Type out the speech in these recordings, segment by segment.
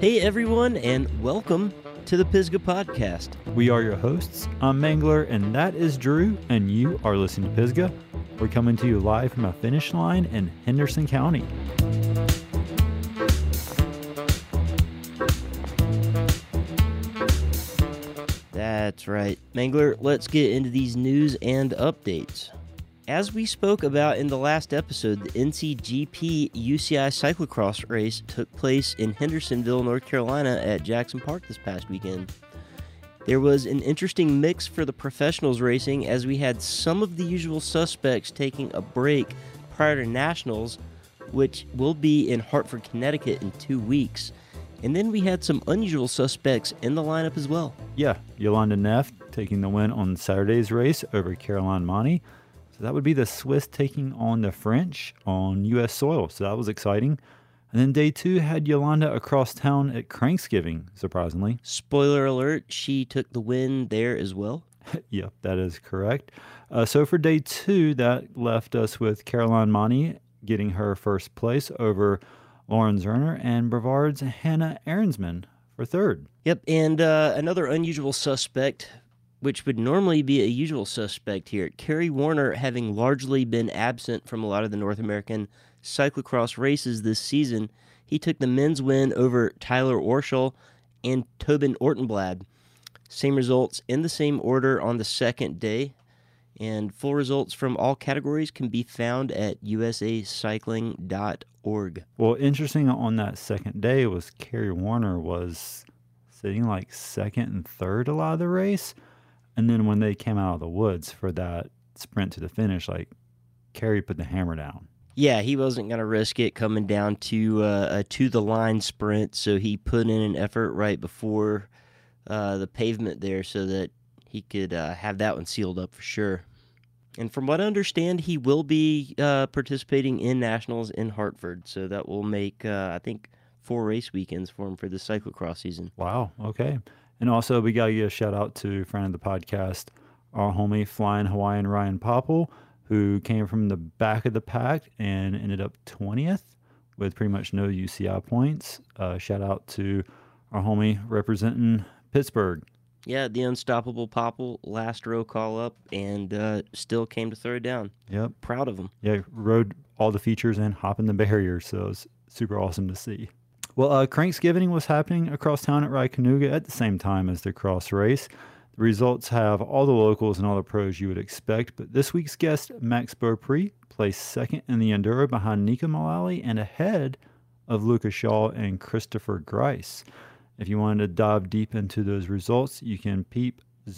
Hey everyone, and welcome to the Pisgah Podcast. We are your hosts. I'm Mangler, and that is Drew, and you are listening to Pisgah. We're coming to you live from a finish line in Henderson County. That's right. Mangler, let's get into these news and updates. As we spoke about in the last episode, the NCGP UCI cyclocross race took place in Hendersonville, North Carolina at Jackson Park this past weekend. There was an interesting mix for the professionals racing as we had some of the usual suspects taking a break prior to Nationals, which will be in Hartford, Connecticut in 2 weeks. And then we had some unusual suspects in the lineup as well. Yeah, Yolanda Neff taking the win on Saturday's race over Caroline Monti. So that would be the Swiss taking on the French on U.S. soil. So that was exciting. And then day two had Yolanda across town at Cranksgiving, surprisingly. Spoiler alert, she took the win there as well. Yep, that is correct. So for day two, that left us with Caroline Monti getting her first place over Lauren Zerner and Brevard's Hannah Ahrensman for third. Yep, and another unusual suspect, which would normally be a usual suspect here, Kerry Warner, having largely been absent from a lot of the North American cyclocross races this season. He took the men's win over Tyler Orschel and Tobin Ortenblad. Same results in the same order on the second day, and full results from all categories can be found at usacycling.org. Well, interesting on that second day was Kerry Warner was sitting like second and third a lot of the race. And then when they came out of the woods for that sprint to the finish, like Kerry put the hammer down. Yeah, he wasn't going to risk it coming down to a to-the-line sprint, so he put in an effort right before the pavement there so that he could have that one sealed up for sure. And from what I understand, he will be participating in Nationals in Hartford, so that will make, I think, 4 race weekends for him for the cyclocross season. Wow, okay. And also, we got to give a shout-out to friend of the podcast, our homie Flying Hawaiian Ryan Popple, who came from the back of the pack and ended up 20th with pretty much no UCI points. Shout-out to our homie representing Pittsburgh. Yeah, the unstoppable Popple, last row call up, and still came to third down. Yep. Proud of him. Yeah, rode all the features and hopping the barriers, so it's super awesome to see. Well, Cranksgiving was happening across town at Ride-Canuga at the same time as the cross race. The results have all the locals and all the pros you would expect, but this week's guest, Max Beaupre, placed second in the Enduro behind Nika Mullally and ahead of Lucas Shaw and Christopher Grice. If you wanted to dive deep into those results, you can peep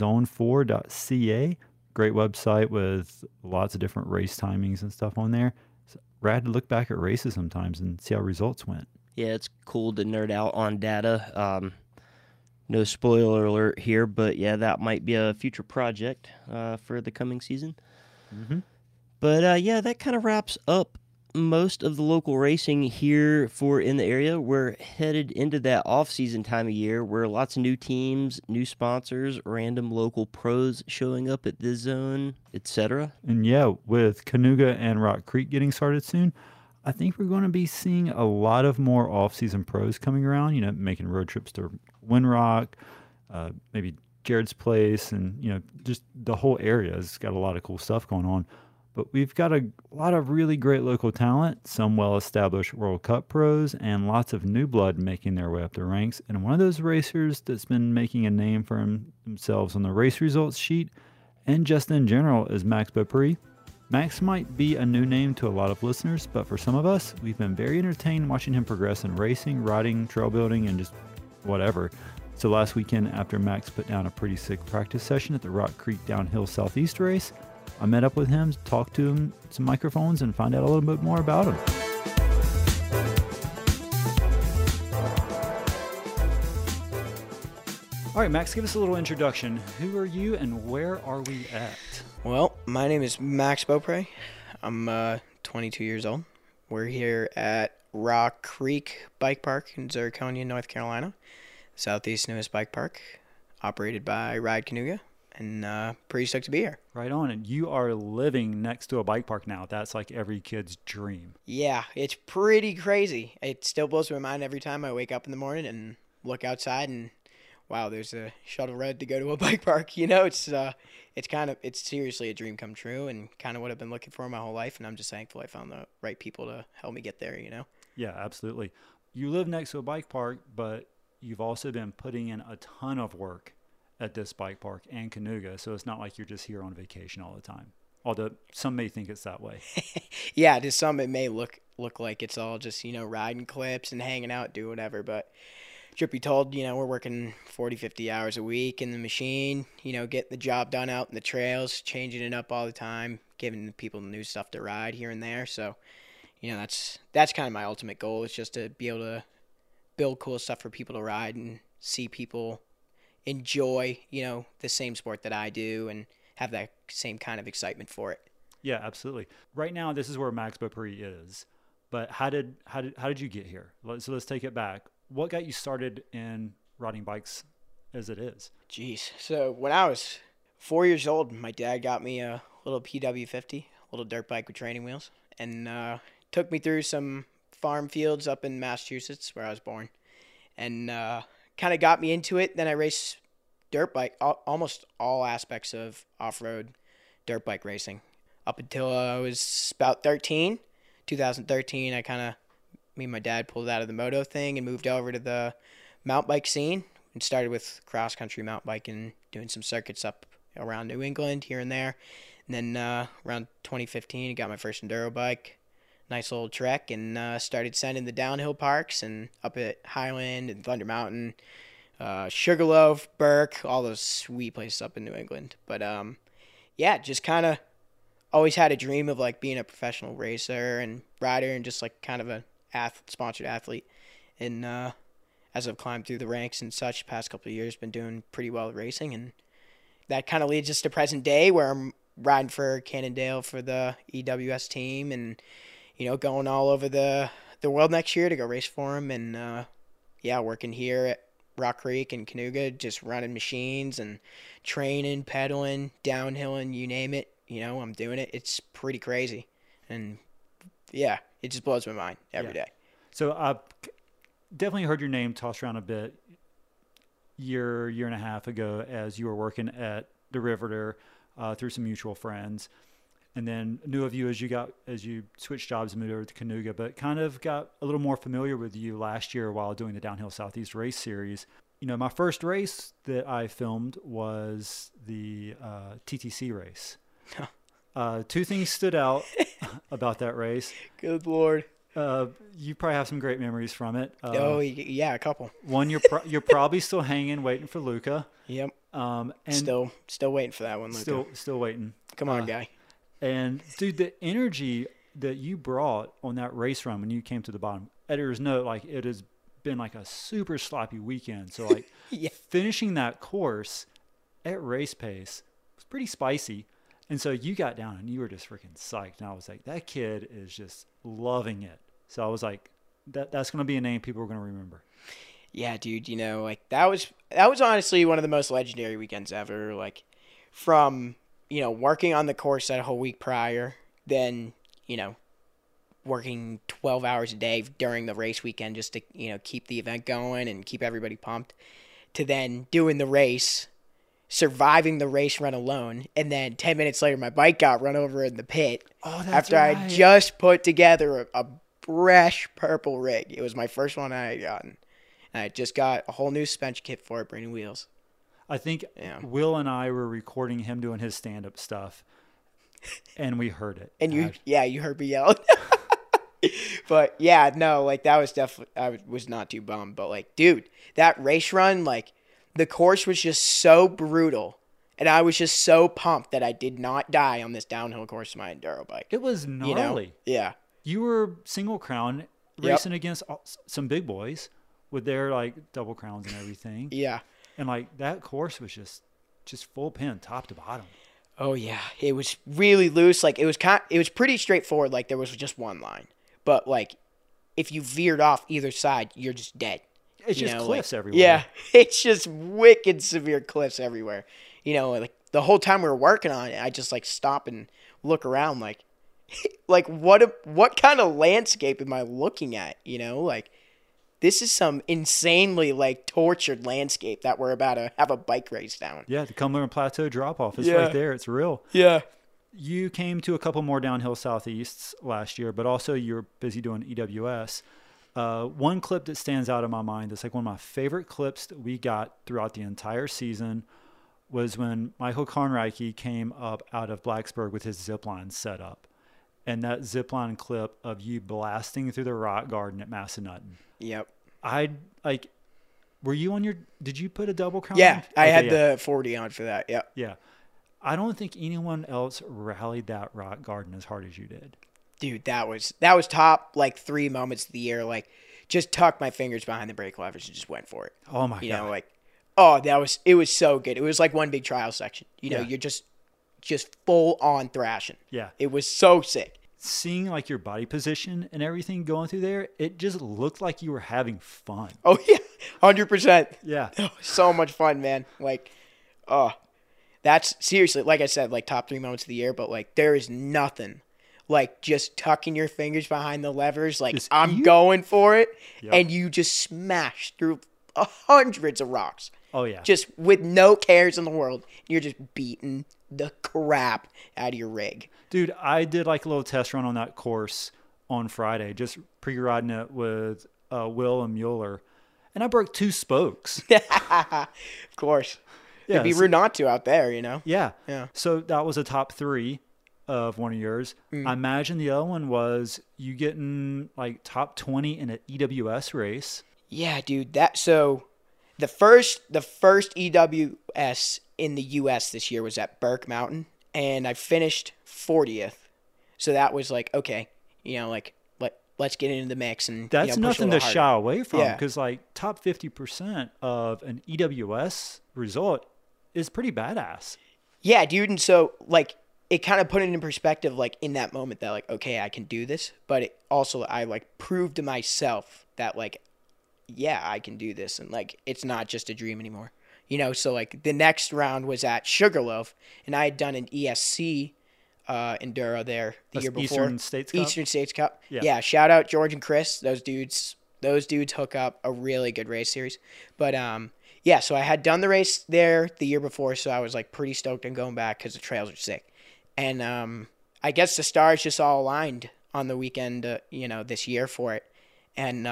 zone4.ca. Great website with lots of different race timings and stuff on there. It's rad to look back at races sometimes and see how results went. Yeah, it's cool to nerd out on data. No spoiler alert here, but yeah, that might be a future project for the coming season. Mm-hmm. But yeah, that kind of wraps up most of the local racing here for in the area. We're headed into that off-season time of year where lots of new teams, new sponsors, random local pros showing up at this zone, etc. And yeah, with Canuga and Rock Creek getting started soon, I think we're going to be seeing a lot of more off-season pros coming around, making road trips to Winrock, maybe Jared's Place, and, just the whole area has got a lot of cool stuff going on. But we've got a lot of really great local talent, some well-established World Cup pros, and lots of new blood making their way up the ranks. And one of those racers that's been making a name for themselves on the race results sheet and just in general is Max Beaupre. Max might be a new name to a lot of listeners, but for some of us, we've been very entertained watching him progress in racing, riding, trail building, and just whatever. So last weekend, after Max put down a pretty sick practice session at the Rock Creek Downhill Southeast race, I met up with him, talked to him, some microphones, and find out a little bit more about him. All right, Max, give us a little introduction. Who are you and where are we at? Well, my name is Max Beaupre. I'm 22 years old. We're here at Rock Creek Bike Park in Zirconia, North Carolina, Southeast newest bike park, operated by Ride-Canuga. and pretty stoked to be here. Right on. And you are living next to a bike park now. That's like every kid's dream. Yeah, it's pretty crazy. It still blows my mind every time I wake up in the morning and look outside and, wow, there's a shuttle ride to go to a bike park. It's seriously a dream come true and kind of what I've been looking for my whole life. And I'm just thankful I found the right people to help me get there, Yeah, absolutely. You live next to a bike park, but you've also been putting in a ton of work at this bike park and Canuga. So it's not like you're just here on vacation all the time. Although some may think it's that way. Yeah, to some it may look like it's all just, riding clips and hanging out, do whatever. But truth be told, we're working 40, 50 hours a week in the machine, getting the job done out in the trails, changing it up all the time, giving people new stuff to ride here and there. So, that's kind of my ultimate goal is just to be able to build cool stuff for people to ride and see people enjoy, the same sport that I do and have that same kind of excitement for it. Yeah, absolutely. Right now, this is where Max Beaupre is. But how did you get here? So let's take it back. What got you started in riding bikes as it is? Jeez. So when I was 4 years old, my dad got me a little PW50, a little dirt bike with training wheels, and took me through some farm fields up in Massachusetts where I was born, and kind of got me into it. Then I raced dirt bike, almost all aspects of off-road dirt bike racing up until I was about 13. 2013, me and my dad pulled out of the moto thing and moved over to the mountain bike scene and started with cross-country mountain biking, doing some circuits up around New England here and there. And then around 2015, I got my first enduro bike, nice little trek, and started sending the downhill parks and up at Highland and Thunder Mountain, Sugarloaf, Burke, all those sweet places up in New England. But yeah, just kind of always had a dream of like being a professional racer and rider and just like kind of a sponsored athlete. And as I've climbed through the ranks and such, past couple of years, been doing pretty well at racing, and that kind of leads us to present day where I'm riding for Cannondale for the EWS team, and going all over the world next year to go race for them, and yeah, working here at Rock Creek and Canuga, just running machines and training, pedaling, downhilling, you name it. I'm doing it. It's pretty crazy, and yeah, it just blows my mind every day. So I definitely heard your name tossed around a bit year and a half ago as you were working at the Riveter through some mutual friends, and then knew of you as you switched jobs and moved over to Canuga, but kind of got a little more familiar with you last year while doing the Downhill Southeast race series. My first race that I filmed was the TTC race. Two things stood out about that race. Good Lord. You probably have some great memories from it. Yeah, a couple. One, you're probably still hanging, waiting for Luca. Yep. And still waiting for that one, Luca. Still waiting. Come on, guy. And dude, the energy that you brought on that race run when you came to the bottom, editors note, like it has been like a super sloppy weekend. So like yeah. Finishing that course at race pace was pretty spicy. And so you got down and you were just freaking psyched. And I was like, that kid is just loving it. So I was like, that's going to be a name people are going to remember. Yeah, dude, like that was honestly one of the most legendary weekends ever. Like from, working on the course that whole week prior, then, working 12 hours a day during the race weekend just to, keep the event going and keep everybody pumped, to then doing the race, surviving the race run alone, and then 10 minutes later my bike got run over in the pit after right. I just put together a fresh purple rig. It was my first one I had gotten. And I just got a whole new suspension kit for it, brand new wheels. I think Will and I were recording him doing his stand-up stuff, and we heard it. And you heard me yell. But yeah, no, like that was definitely, I was not too bummed. But like, dude, that race run, like the course was just so brutal. And I was just so pumped that I did not die on this downhill course of my enduro bike. It was gnarly. Yeah. You were single crown racing against some big boys with their like double crowns and everything. Yeah. And like that course was just full pin, top to bottom. Oh yeah, it was really loose. Like it was pretty straightforward. Like there was just one line, but like if you veered off either side, you're just dead. It's just cliffs everywhere. Yeah, it's just wicked severe cliffs everywhere. Like the whole time we were working on it, I just like stop and look around like, like what kind of landscape am I looking at? You know, like this is some insanely like tortured landscape that we're about to have a bike race down. Yeah, the Cumberland Plateau drop-off is Yeah. right there. It's real. Yeah. You came to a couple more downhill southeasts last year, but also you're busy doing EWS. One clip that stands out in my mind that's like one of my favorite clips that we got throughout the entire season was when Michael Konreike came up out of Blacksburg with his zipline set up. And that zipline clip of you blasting through the rock garden at Massanutten. Yep. Were you on did you put a double crown? Yeah, on? I Okay, had yeah. the 40 on for that. Yep. Yeah. I don't think anyone else rallied that rock garden as hard as you did. Dude, that was top like 3 moments of the year. Like, just tucked my fingers behind the brake levers and just went for it. Oh my You God. know, like, oh, it was so good. It was like one big trial section. You know, Yeah. you're just full on thrashing. Yeah. It was so sick. Seeing like your body position and everything going through there, it just looked like you were having fun. Oh yeah, 100%. Yeah. So much fun, man. Like, oh, that's seriously, like I said, like top 3 moments of the year. But like, there is nothing like just tucking your fingers behind the levers. Like Just I'm you- going for it, Yep. and you just smash through hundreds of rocks. Oh yeah. Just with no cares in the world. You're just beating the crap out of your rig. Dude, I did like a little test run on that course on Friday, just pre-riding it with Will and Mueller. And I broke 2 spokes. Of course. Yeah, It'd be so- rude not to out there, you know? Yeah. Yeah. So that was a top 3 of one of yours. I imagine the other one was you getting like top 20 in an EWS race. Yeah, dude. So the first EWS in the US this year was at Burke Mountain, and I finished 40th. So that was like, okay, you know, like let's get into the mix and That's push a nothing to little harder. shy away from Yeah. because like top 50% of an EWS result is pretty badass. Yeah, dude. And so like it kind of put it in perspective, like in that moment that like, okay, I can do this. But it also, I like proved to myself that like, yeah, I can do this. And like, it's not just a dream anymore, you know? So like the next round was at Sugarloaf, and I had done an ESC enduro there the That's year before. Eastern States Cup? Eastern States Cup. Yeah. Yeah. Shout out George and Chris. Those dudes hook up a really good race series. But yeah, so I had done the race there the year before, so I was like pretty stoked on going back because the trails are sick. And I guess the stars just all aligned on the weekend, you know, this year for it. And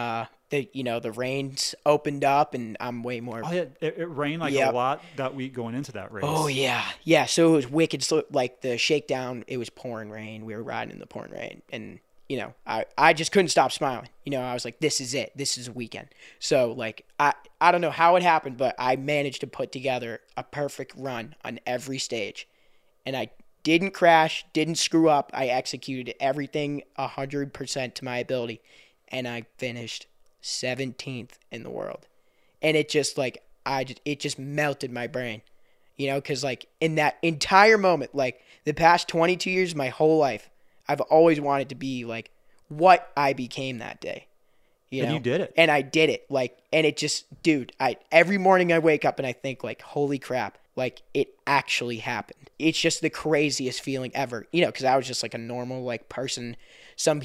the rains opened up, and I'm way more. Oh yeah, it rained like Yep. a lot that week going into that race. Oh yeah, yeah. So it was wicked. So like the shakedown, it was pouring rain. We were riding in the pouring rain, and you know, I just couldn't stop smiling. You know, I was like, this is it. This is a weekend. So like I don't know how it happened, but I managed to put together a perfect run on every stage, and I didn't crash, didn't screw up. I executed everything 100% to my ability, and I finished 17th in the world. And it just like it just melted my brain, you know, because like in that entire moment, like the past 22 years, my whole life, I've always wanted to be like what I became that day. You And know? you did it. And I did it. Like, and it just, dude, every morning I wake up and I think like, holy crap, like it actually happened. It's just the craziest feeling ever, you know, because I was just like a normal like person, some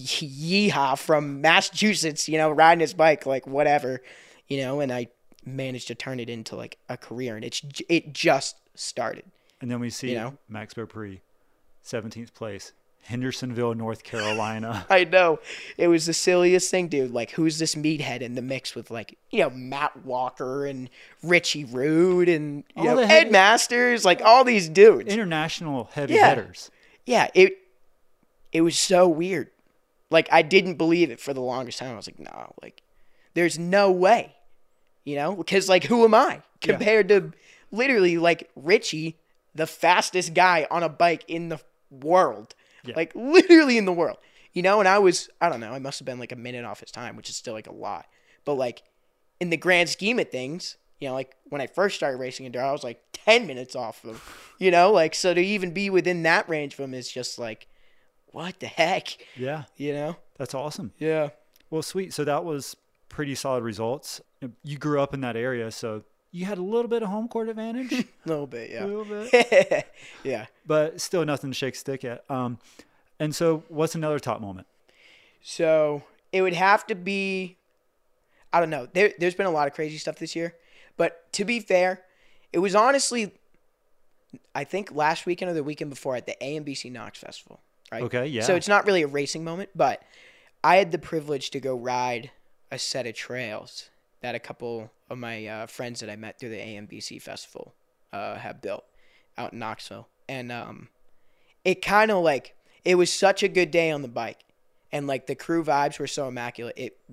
yeehaw from Massachusetts, you know, riding his bike, like whatever, you know, and I managed to turn it into like a career, and it just started. And then we see You know? Max Beaupre, 17th place, Hendersonville, North Carolina. I know. It was the silliest thing, dude. Like, who's this meathead in the mix with, like, you know, Matt Walker and Richie Rude and, you All know, the Ed heavy- Masters, like, all these dudes. International heavy Yeah. hitters. Yeah, it was so weird. Like, I didn't believe it for the longest time. I was like, no, like, there's no way. You know? Because, like, who am I? Compared to literally, like, Richie, the fastest guy on a bike in the world. Yeah. Like, literally in the world. You know? And I don't know, I must have been, like, a minute off his time, which is still, like, a lot. But, like, in the grand scheme of things, you know, like, when I first started racing enduro, I was, like, 10 minutes off of him. You know? Like, so to even be within that range of him is just, like, what the heck? Yeah, You know? that's awesome. Yeah. Well, sweet. So that was pretty solid results. You grew up in that area, so you had a little bit of home court advantage. A little bit, A yeah. little bit. Yeah. But still nothing to shake a stick at. And so what's another top moment? So it would have to be, I don't know. There's been a lot of crazy stuff this year. But to be fair, it was honestly, I think last weekend or the weekend before at the AMBC Knox Festival, right? Okay, yeah. So it's not really a racing moment, but I had the privilege to go ride a set of trails that a couple of my friends that I met through the AMBC Festival have built out in Knoxville. And it kind of like, it was such a good day on the bike. And like the crew vibes were so immaculate.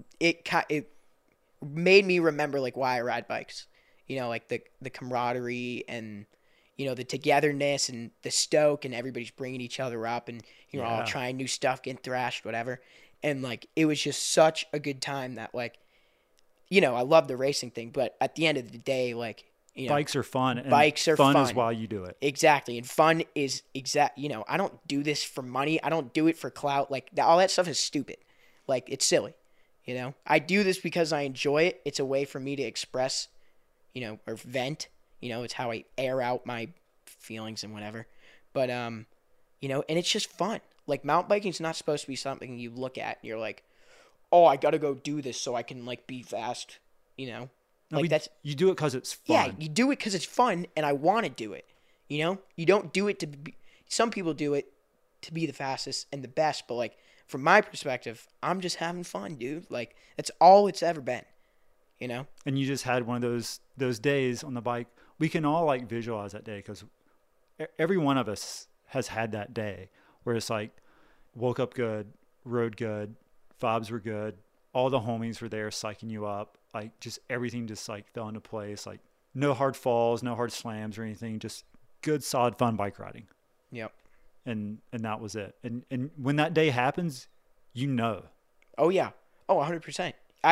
It made me remember like why I ride bikes. You know, like the camaraderie and, you know, the togetherness and the stoke and everybody's bringing each other up and, you know, all trying new stuff, getting thrashed, whatever. And like, it was just such a good time that like, you know, I love the racing thing, but at the end of the day, like, you know, bikes are fun. And bikes are fun. fun Is why you do it. Exactly. And fun is you know, I don't do this for money. I don't do it for clout. Like all that stuff is stupid. Like it's silly, you know, I do this because I enjoy it. It's a way for me to express, you know, or vent, you know, it's how I air out my feelings and whatever. But, you know, and it's just fun. Like mountain biking is not supposed to be something you look at and you're like, oh, I got to go do this so I can like be fast, you know? No, Like that's you do it because it's fun. yeah, you do it because it's fun and I want to do it. You know, you don't do it to be. Some people do it to be the fastest and the best, but like from my perspective, I'm just having fun, dude. Like that's all it's ever been. You know. And you just had one of those days on the bike. We can all like visualize that day because every one of us has had that day where it's like woke up good, rode good, vibes were good, all the homies were there psyching you up. Like just everything just like fell into place. Like no hard falls, no hard slams or anything. Just good, solid, fun bike riding. Yep. And that was it. And when that day happens, you know. Oh yeah. Oh, 100%.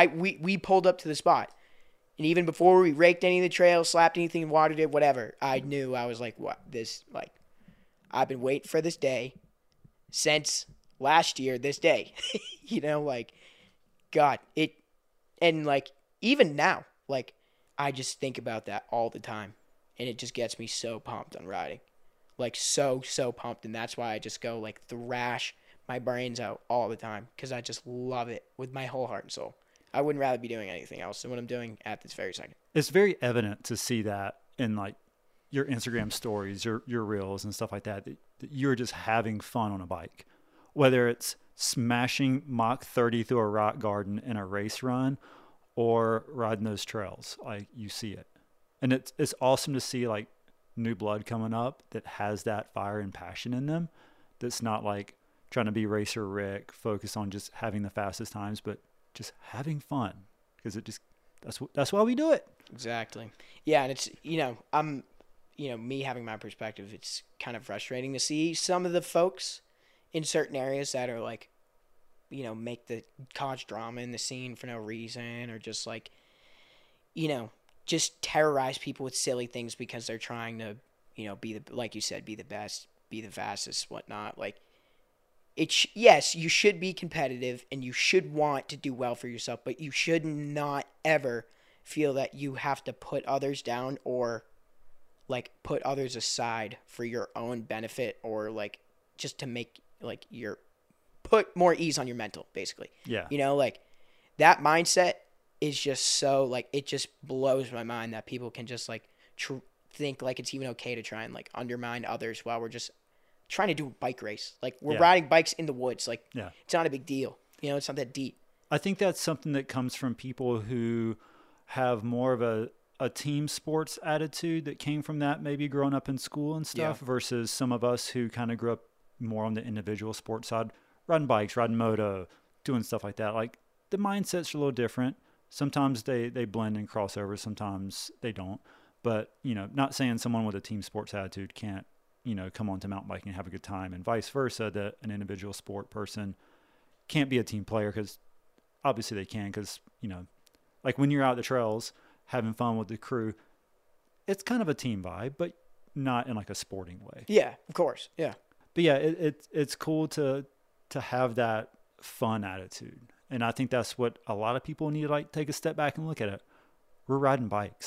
We pulled up to the spot, and even before we raked any of the trails, slapped anything, watered it, whatever, I knew. I was like, what this like? I've been waiting for this day since last year. This day, you know, like God, it, and like. Even now, like, I just think about that all the time, and it just gets me so pumped on riding. Like, so pumped, and that's why I just go, like, thrash my brains out all the time, because I just love it with my whole heart and soul. I wouldn't rather be doing anything else than what I'm doing at this very second. It's very evident to see that in, like, your Instagram stories, your reels and stuff like that you're just having fun on a bike. Whether it's smashing Mach 30 through a rock garden in a race run, or riding those trails, like you see it. And it's awesome to see like new blood coming up that has that fire and passion in them. That's not like trying to be Racer Rick, focus on just having the fastest times, but just having fun. Because that's why we do it. Exactly. Yeah, and it's, you know, me having my perspective, it's kind of frustrating to see some of the folks in certain areas that are like, you know, make the cause drama in the scene for no reason, or just like, you know, just terrorize people with silly things because they're trying to, you know, be the, like you said, be the best, be the fastest, whatnot. Like, yes, you should be competitive and you should want to do well for yourself, but you should not ever feel that you have to put others down or like put others aside for your own benefit, or like just to make like put more ease on your mental, basically. Yeah. You know, like that mindset is just so like, it just blows my mind that people can just like think like it's even okay to try and like undermine others while we're just trying to do a bike race. Like we're riding bikes in the woods. Like it's not a big deal. You know, it's not that deep. I think that's something that comes from people who have more of a team sports attitude that came from that, maybe growing up in school and stuff, versus some of us who kind of grew up more on the individual sports side. Riding bikes, riding moto, doing stuff like that. Like the mindsets are a little different. Sometimes they blend and cross over. Sometimes they don't. But, you know, not saying someone with a team sports attitude can't, you know, come onto mountain biking and have a good time, and vice versa, that an individual sport person can't be a team player, because obviously they can, because, you know, like when you're out the trails having fun with the crew, it's kind of a team vibe, but not in like a sporting way. Yeah, of course. Yeah. But yeah, it's cool to have that fun attitude. And I think that's what a lot of people need to like take a step back and look at it. We're riding bikes.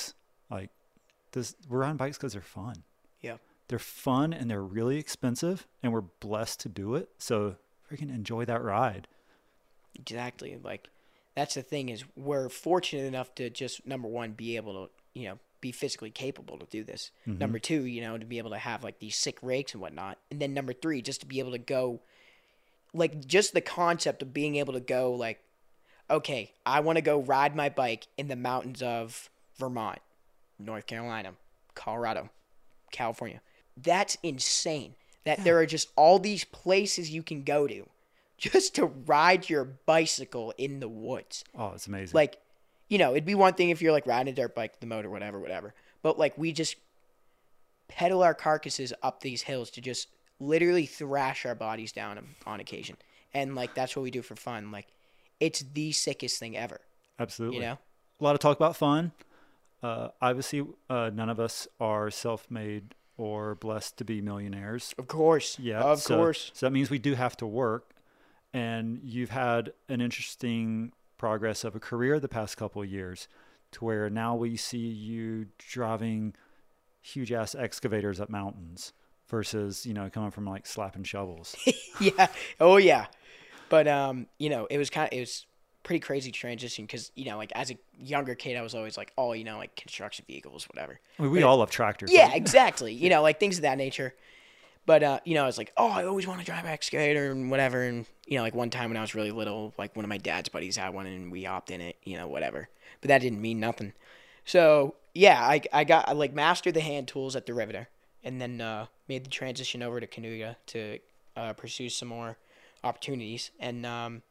Like we're on bikes because they're fun. Yeah. They're fun and they're really expensive, and we're blessed to do it. So freaking enjoy that ride. Exactly. Like, that's the thing is we're fortunate enough to just, number one, be able to, be physically capable to do this. Mm-hmm. Number two, to be able to have like these sick rakes and whatnot. And then number three, just to be able to go, like, just the concept of being able to go like, okay, I want to go ride my bike in the mountains of Vermont, North Carolina, Colorado, California. That's insane. That there are just all these places you can go to just to ride your bicycle in the woods. Oh, it's amazing. Like, it'd be one thing if you're like riding a dirt bike, the motor, whatever. But like we just pedal our carcasses up these hills to just literally thrash our bodies down on occasion. And like that's what we do for fun. Like it's the sickest thing ever. Absolutely. A lot of talk about fun. Obviously, none of us are self-made or blessed to be millionaires. Of course. Yeah. Of course. So that means we do have to work. And you've had an interesting progress of a career the past couple of years to where now we see you driving huge ass excavators up mountains versus, coming from like slapping shovels. Yeah. Oh yeah. But, it was pretty crazy transition because, like as a younger kid, I was always like, oh, like construction vehicles, whatever. I mean, we all love tractors. Yeah, exactly. Like things of that nature. But, I was like, oh, I always want to drive an excavator and whatever. And, like one time when I was really little, like one of my dad's buddies had one and we hopped in it, whatever. But that didn't mean nothing. So, yeah, I like mastered the hand tools at the Riveter and then made the transition over to Canuga to pursue some more opportunities. And,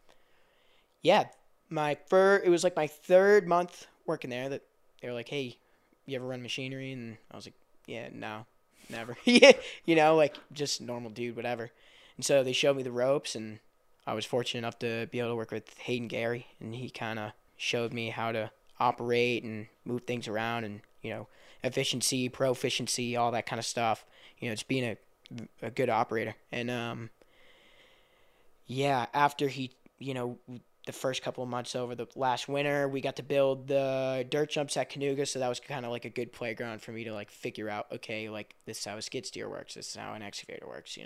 yeah, it was like my third month working there that they were like, hey, you ever run machinery? And I was like, yeah, no. Never. Yeah, like just normal dude, whatever. And so they showed me the ropes, and I was fortunate enough to be able to work with Hayden Gary, and he kind of showed me how to operate and move things around and, efficiency, proficiency, all that kind of stuff. Just being a good operator. And, yeah, after he, the first couple of months over the last winter, we got to build the dirt jumps at Canuga, so that was kind of like a good playground for me to like figure out, okay, like this is how a skid steer works, this is how an excavator works,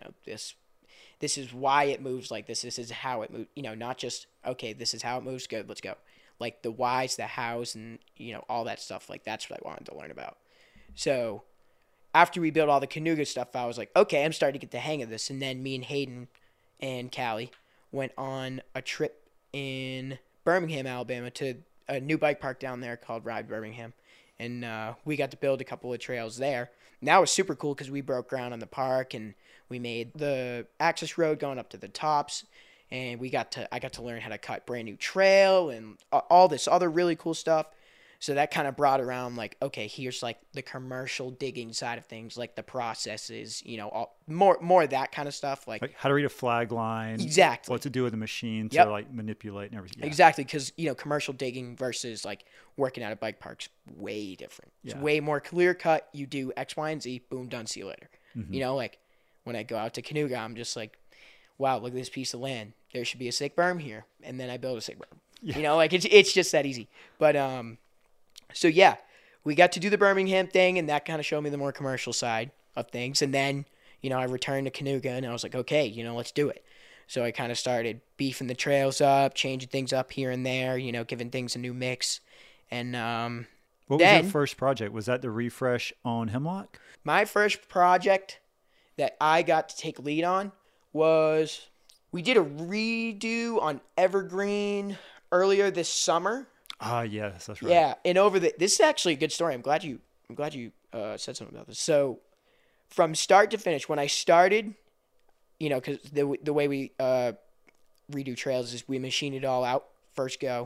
this is why it moves like this is how it moves, not just, okay, this is how it moves, good, let's go. Like the whys, the hows, and all that stuff, like that's what I wanted to learn about. So after we built all the Canuga stuff, I was like, okay, I'm starting to get the hang of this. And then me and Hayden and Callie went on a trip in Birmingham, Alabama, to a new bike park down there called Ride Birmingham. And we got to build a couple of trails there. And that was super cool because we broke ground on the park and we made the access road going up to the tops. And I got to learn how to cut brand new trail and all this other really cool stuff. So that kind of brought around like, okay, here's like the commercial digging side of things, like the processes, more of that kind of stuff. Like how to read a flag line. Exactly. What to do with a machine to like manipulate and everything. Yeah. Exactly. Because, commercial digging versus like working at a bike park's way different. It's way more clear cut. You do X, Y, and Z, boom, done, see you later. Mm-hmm. Like when I go out to Canuga, I'm just like, wow, look at this piece of land. There should be a sick berm here. And then I build a sick berm. Yeah. Like it's just that easy. But, so yeah, we got to do the Birmingham thing, and that kind of showed me the more commercial side of things. And then, I returned to Canuga, and I was like, okay, let's do it. So I kind of started beefing the trails up, changing things up here and there, giving things a new mix. And what was your first project? Was that the refresh on Hemlock? My first project that I got to take lead on was we did a redo on Evergreen earlier this summer. Ah, yes, that's right. Yeah, and this is actually a good story. I'm glad you said something about this. So, from start to finish, when I started, because the way we redo trails is we machine it all out first go,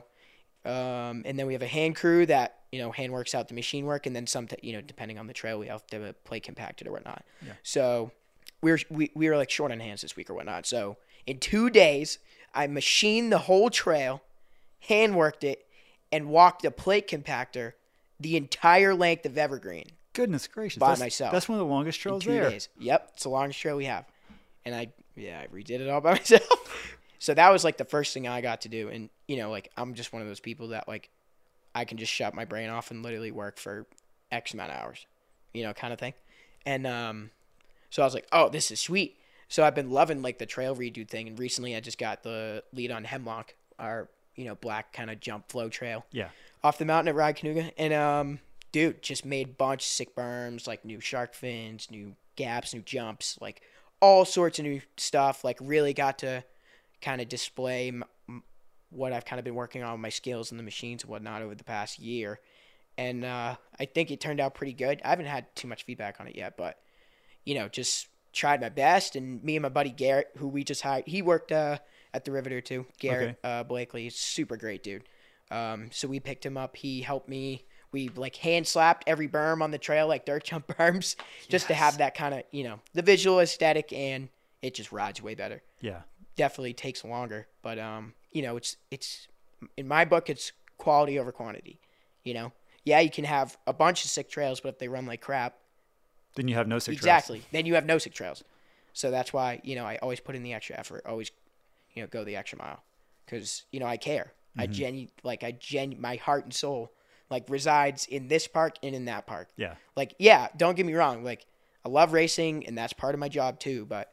and then we have a hand crew that hand works out the machine work, and then some depending on the trail we have to play compacted or whatnot. Yeah. So we were like short on hands this week or whatnot. So in 2 days, I machined the whole trail, hand worked it, and walked a plate compactor the entire length of Evergreen. Goodness gracious. By myself. That's one of the longest trails in 2 there. days. Yep. It's the longest trail we have. And I redid it all by myself. So that was like the first thing I got to do. And, like I'm just one of those people that like I can just shut my brain off and literally work for X amount of hours, kind of thing. And so I was like, oh, this is sweet. So I've been loving like the trail redo thing. And recently I just got the lead on Hemlock, our, black kind of jump flow trail. Yeah. Off the mountain at Ride Canoga. And, dude, just made a bunch of sick berms, like new shark fins, new gaps, new jumps, like all sorts of new stuff. Like really got to kind of display what I've kind of been working on, my skills and the machines and whatnot over the past year. And I think it turned out pretty good. I haven't had too much feedback on it yet, but, just tried my best. And me and my buddy Garrett, who we just hired, he worked at the Riveter too. Garrett Blakely, he's super great dude. So we picked him up. He helped me. We like hand slapped every berm on the trail, like dirt jump berms, just to have that kind of, the visual aesthetic, and it just rides way better. Yeah. Definitely takes longer, but it's in my book, it's quality over quantity. Yeah, you can have a bunch of sick trails, but if they run like crap, then you have no sick trails. Exactly. Then you have no sick trails. So that's why I always put in the extra effort. Always, go the extra mile, because I care. Mm-hmm. My heart and soul resides in this park and in that park. Yeah. Don't get me wrong. I love racing, and that's part of my job too. But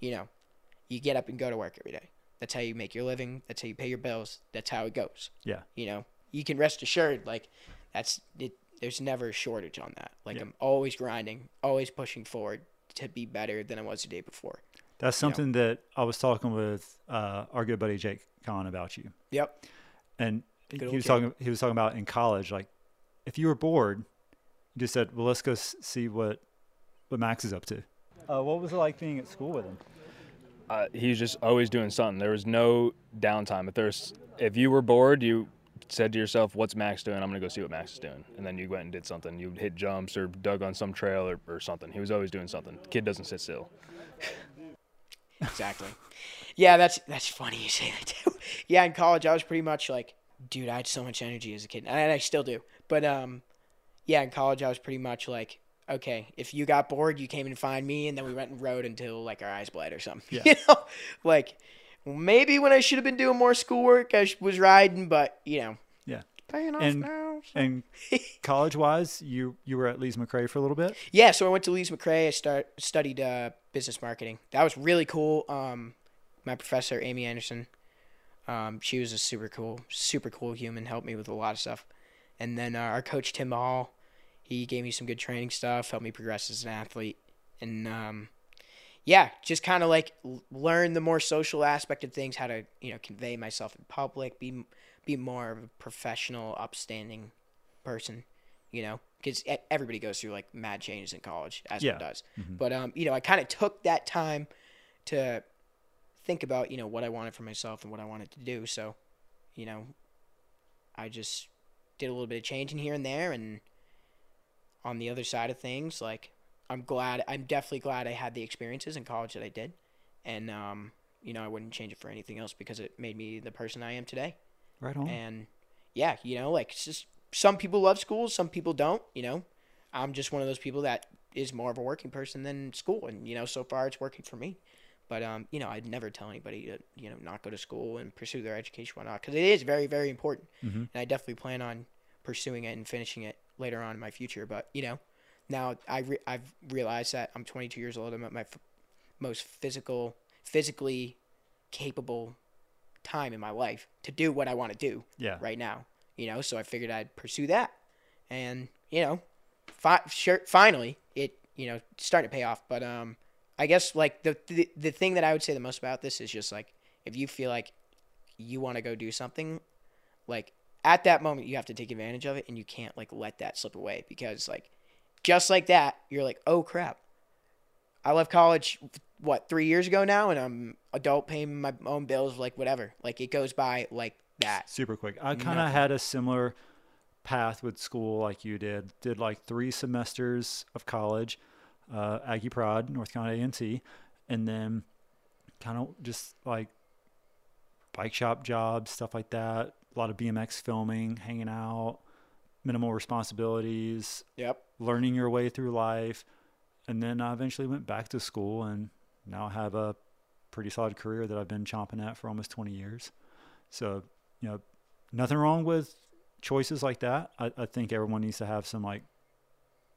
you get up and go to work every day. That's how you make your living. That's how you pay your bills. That's how it goes. Yeah. You can rest assured, that's it. There's never a shortage on that. I'm always grinding, always pushing forward to be better than I was the day before. That's something that I was talking with our good buddy Jake Kahn about you. Yep. And he was talking about in college, if you were bored, you just said, well, let's go see what Max is up to. What was it like being at school with him? He was just always doing something. There was no downtime. If you were bored, you said to yourself, what's Max doing? I'm going to go see what Max is doing. And then you went and did something. You hit jumps or dug on some trail or something. He was always doing something. The kid doesn't sit still. Exactly. Yeah, that's funny you say that too. Yeah, in college, I was pretty much dude, I had so much energy as a kid. And I still do. But, yeah, in college, I was pretty much okay, if you got bored, you came and find me, and then we went and rode until our eyes bled or something. Yeah. Maybe when I should have been doing more schoolwork, I was riding, but Yeah. paying off now. So. And college-wise, you were at Lees McRae for a little bit? Yeah, so I went to Lees McRae. I studied business marketing. That was really cool. My professor, Amy Anderson, she was a super cool human, helped me with a lot of stuff. And then our coach, Tim Hall, he gave me some good training stuff, helped me progress as an athlete. And, just kind of learn the more social aspect of things, how to, convey myself in public, be more of a professional, upstanding person, because everybody goes through mad changes in college, as one does. Mm-hmm. But, I kind of took that time to think about, what I wanted for myself and what I wanted to do. So, I just did a little bit of changing here and there. And on the other side of things, I'm definitely glad I had the experiences in college that I did. And, I wouldn't change it for anything else because it made me the person I am today. Right on. And yeah, it's just some people love school, some people don't, I'm just one of those people that is more of a working person than school. And, so far it's working for me. But, I'd never tell anybody to, not go to school and pursue their education, whatnot, because it is very, very important. Mm-hmm. And I definitely plan on pursuing it and finishing it later on in my future. But, now I've realized that I'm 22 years old. I'm at my most physically capable time in my life to do what I want to do right now. So I figured I'd pursue that. And, finally, it, starting to pay off. But I guess, the thing that I would say the most about this is just, if you feel like you want to go do something, at that moment you have to take advantage of it, and you can't, let that slip away because, just like that, you're oh, crap. I left college, 3 years ago now, and I'm adult paying my own bills, whatever. It goes by like that. Super quick. I kind of had a similar path with school like you did. Did 3 semesters of college, Aggie Prod, North Carolina A&T, and then kind of just bike shop jobs, stuff like that. A lot of BMX filming, hanging out, minimal responsibilities. Yep. Learning your way through life. And then I eventually went back to school, and now I have a pretty solid career that I've been chomping at for almost 20 years. So, nothing wrong with choices like that. I think everyone needs to have some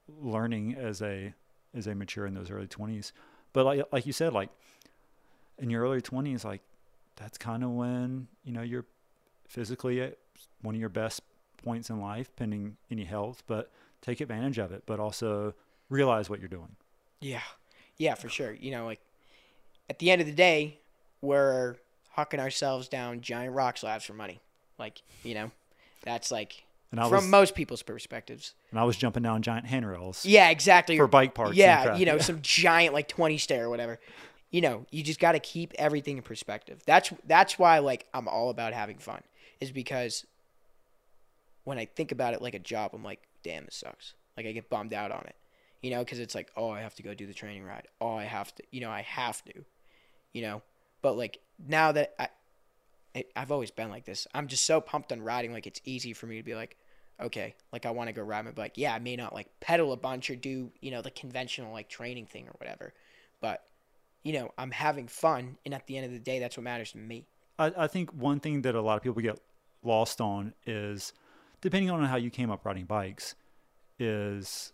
learning as they mature in those early 20s. But like you said, like in your early 20s, like that's kind of when, you know, you're physically at one of your best points in life, pending any health, but take advantage of it, but also realize what you're doing. Yeah, for sure. You know, like at the end of the day, we're hucking ourselves down giant rock slabs for money. Like, you know, that's like from most people's perspectives. And I was jumping down giant handrails. Yeah, exactly. For bike parks. Yeah, you know, some giant like 20 stair or whatever. You know, you just got to keep everything in perspective. That's why like I'm all about having fun, is because when I think about it like a job, I'm like, damn, this sucks. Like I get bummed out on it, you know, because it's like, oh, I have to go do the training ride. Oh, I have to, you know. But like now that I've always been like this, I'm just so pumped on riding. Like it's easy for me to be like, okay, like I want to go ride my bike. Yeah, I may not like pedal a bunch or do, you know, the conventional like training thing or whatever, but you know, I'm having fun, and at the end of the day, that's what matters to me. I think one thing that a lot of people get lost on is, depending on how you came up riding bikes, is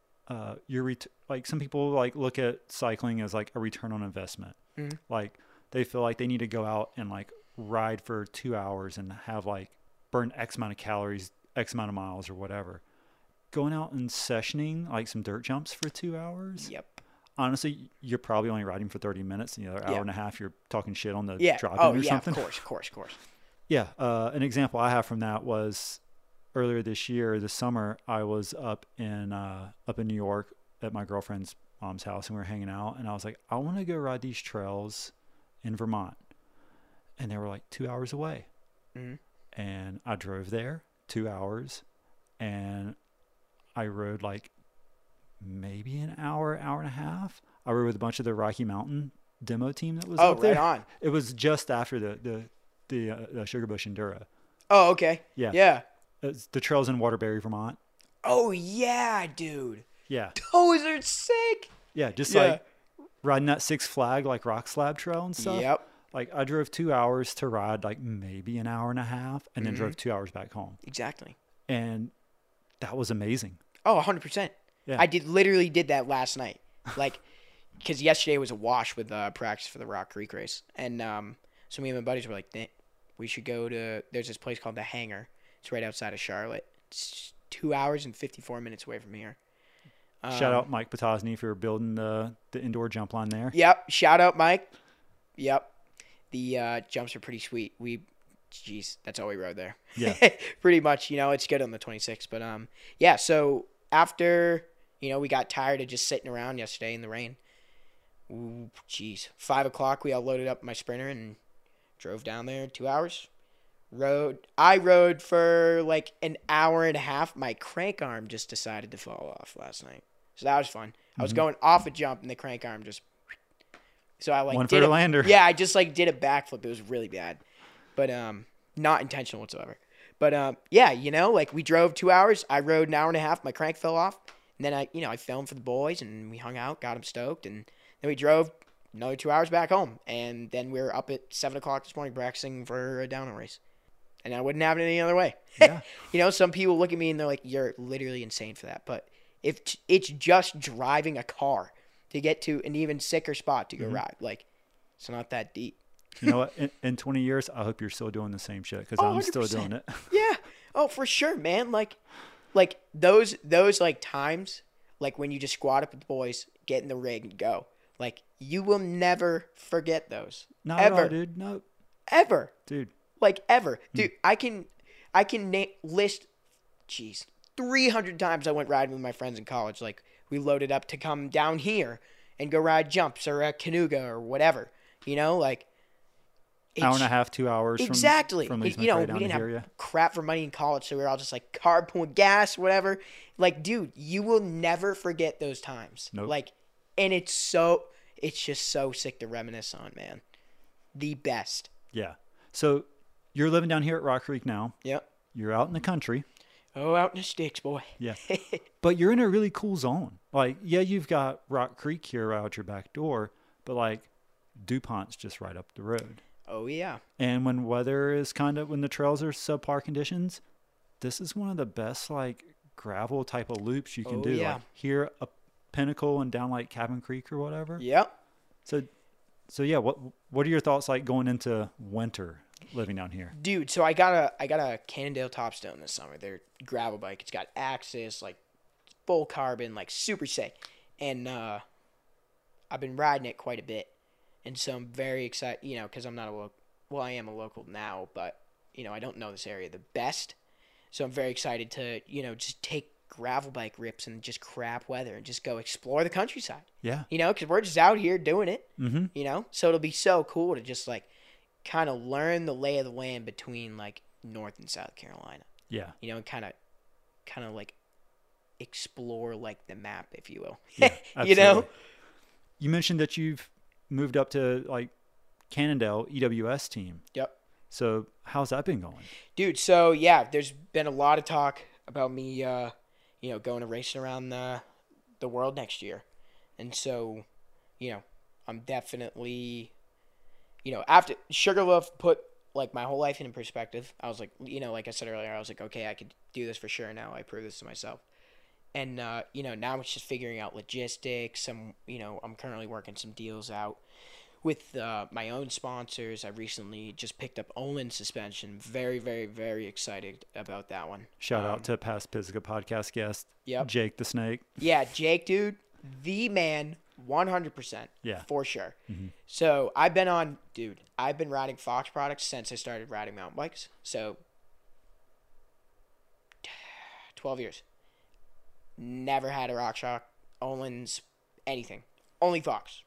like some people like look at cycling as like a return on investment. Mm-hmm. Like they feel like they need to go out and like ride for 2 hours and have like burn X amount of calories, X amount of miles or whatever. Going out and sessioning like some dirt jumps for 2 hours. Yep. Honestly, you're probably only riding for 30 minutes, and the other hour and a half you're talking shit on the drop-in or something. Of course. Yeah. An example I have from that was earlier this summer, I was up in New York at my girlfriend's mom's house, and we were hanging out, and I was like, I want to go ride these trails in Vermont. And they were like 2 hours away. Mm-hmm. And I drove there 2 hours, and I rode like maybe an hour and a half. I rode with a bunch of the Rocky Mountain demo team that was up there. Oh, right on. It was just after the Sugar Bush Enduro. Oh, okay. Yeah. It's the trails in Waterbury, Vermont. Oh, yeah, dude. Yeah. Those are sick. Yeah, just like riding that Six Flag like rock slab trail and stuff. Yep. Like I drove 2 hours to ride like maybe an hour and a half, and then drove 2 hours back home. Exactly. And that was amazing. Oh, 100%. Yeah. I literally did that last night. Like, because yesterday was a wash with practice for the Rock Creek race. And so me and my buddies were like, we should go to, there's this place called The Hangar. It's right outside of Charlotte. It's 2 hours and 54 minutes away from here. Shout out Mike Potosny for building the indoor jump line there. Yep. Shout out Mike. Yep. The jumps are pretty sweet. That's all we rode there. Yeah. Pretty much, you know, it's good on the 26th. But yeah, so after, you know, we got tired of just sitting around yesterday in the rain. 5 o'clock, we all loaded up my Sprinter and drove down there 2 hours. I rode for like an hour and a half. My crank arm just decided to fall off last night. So that was fun. I was going off a jump and the crank arm just, so I like one for the lander. Yeah, I just like did a backflip. It was really bad, but not intentional whatsoever. But yeah, you know, like we drove 2 hours. I rode an hour and a half. My crank fell off, and then I filmed for the boys and we hung out, got them stoked, and then we drove another 2 hours back home. And then we were up at 7 o'clock this morning practicing for a downhill race, and I wouldn't have it any other way. Yeah. You know, some people look at me and they're like, "You're literally insane for that," but if it's just driving a car to get to an even sicker spot to go ride, like it's not that deep. You know what? In 20 years, I hope you're still doing the same shit, because I'm still 100%. doing it. Yeah. Oh, for sure, man. Like those like times, like when you just squat up with the boys, get in the rig and go. Like you will never forget those. Not ever, at all, dude. No. Ever. Dude. Like ever. Dude, I can list 300 times I went riding with my friends in college. Like we loaded up to come down here and go ride jumps or at Canuga or whatever. You know, like hour and a half, 2 hours. Exactly. From Lee's you know, we down didn't here, have crap for money in college, so we were all just like carpooling gas, whatever. Like, dude, you will never forget those times. Nope. Like, and it's just so sick to reminisce on, man. The best. Yeah. So you're living down here at Rock Creek now. Yep. You're out in the country. Oh, out in the sticks, boy. Yeah. But you're in a really cool zone. Like, yeah, you've got Rock Creek here right out your back door, but like DuPont's just right up the road. Oh, yeah. And when the trails are subpar conditions, this is one of the best like gravel type of loops you can Oh, do. yeah. Like here, a Pinnacle and down like Cabin Creek or whatever. Yep. So yeah, what are your thoughts like going into winter living down here? Dude, so I got a Cannondale Topstone this summer. They're gravel bike. It's got Axis, like full carbon, like super sick. And I've been riding it quite a bit. And so I'm very excited, you know, because I'm not a local. Well, I am a local now, but, you know, I don't know this area the best. So I'm very excited to, you know, just take gravel bike rips and just crap weather and just go explore the countryside. Yeah. You know, because we're just out here doing it, Mm-hmm. you know? So it'll be so cool to just, like, kind of learn the lay of the land between, like, North and South Carolina. Yeah. You know, and kind of like, explore, like, the map, if you will. Yeah. You know? Absolutely. You mentioned that you've moved up to, like, Cannondale EWS team. Yep. So how's that been going? Dude, so, yeah, there's been a lot of talk about me, you know, going to racing around the world next year. And so, you know, I'm definitely, you know, after Sugarloaf put, like, my whole life in perspective, I was like, you know, like I said earlier, I was like, okay, I could do this for sure now. I prove this to myself. And, you know, now it's just figuring out logistics. You know, I'm currently working some deals out with my own sponsors. I recently just picked up Olin suspension. Very, very, very excited about that one. Shout out to past Pizzica podcast guest, Yep. Jake the Snake. Yeah, Jake, dude, the man, 100%. Yeah. For sure. Mm-hmm. So I've been riding Fox products since I started riding mountain bikes. So 12 years. Never had a RockShox, Olin's, anything. Only Fox.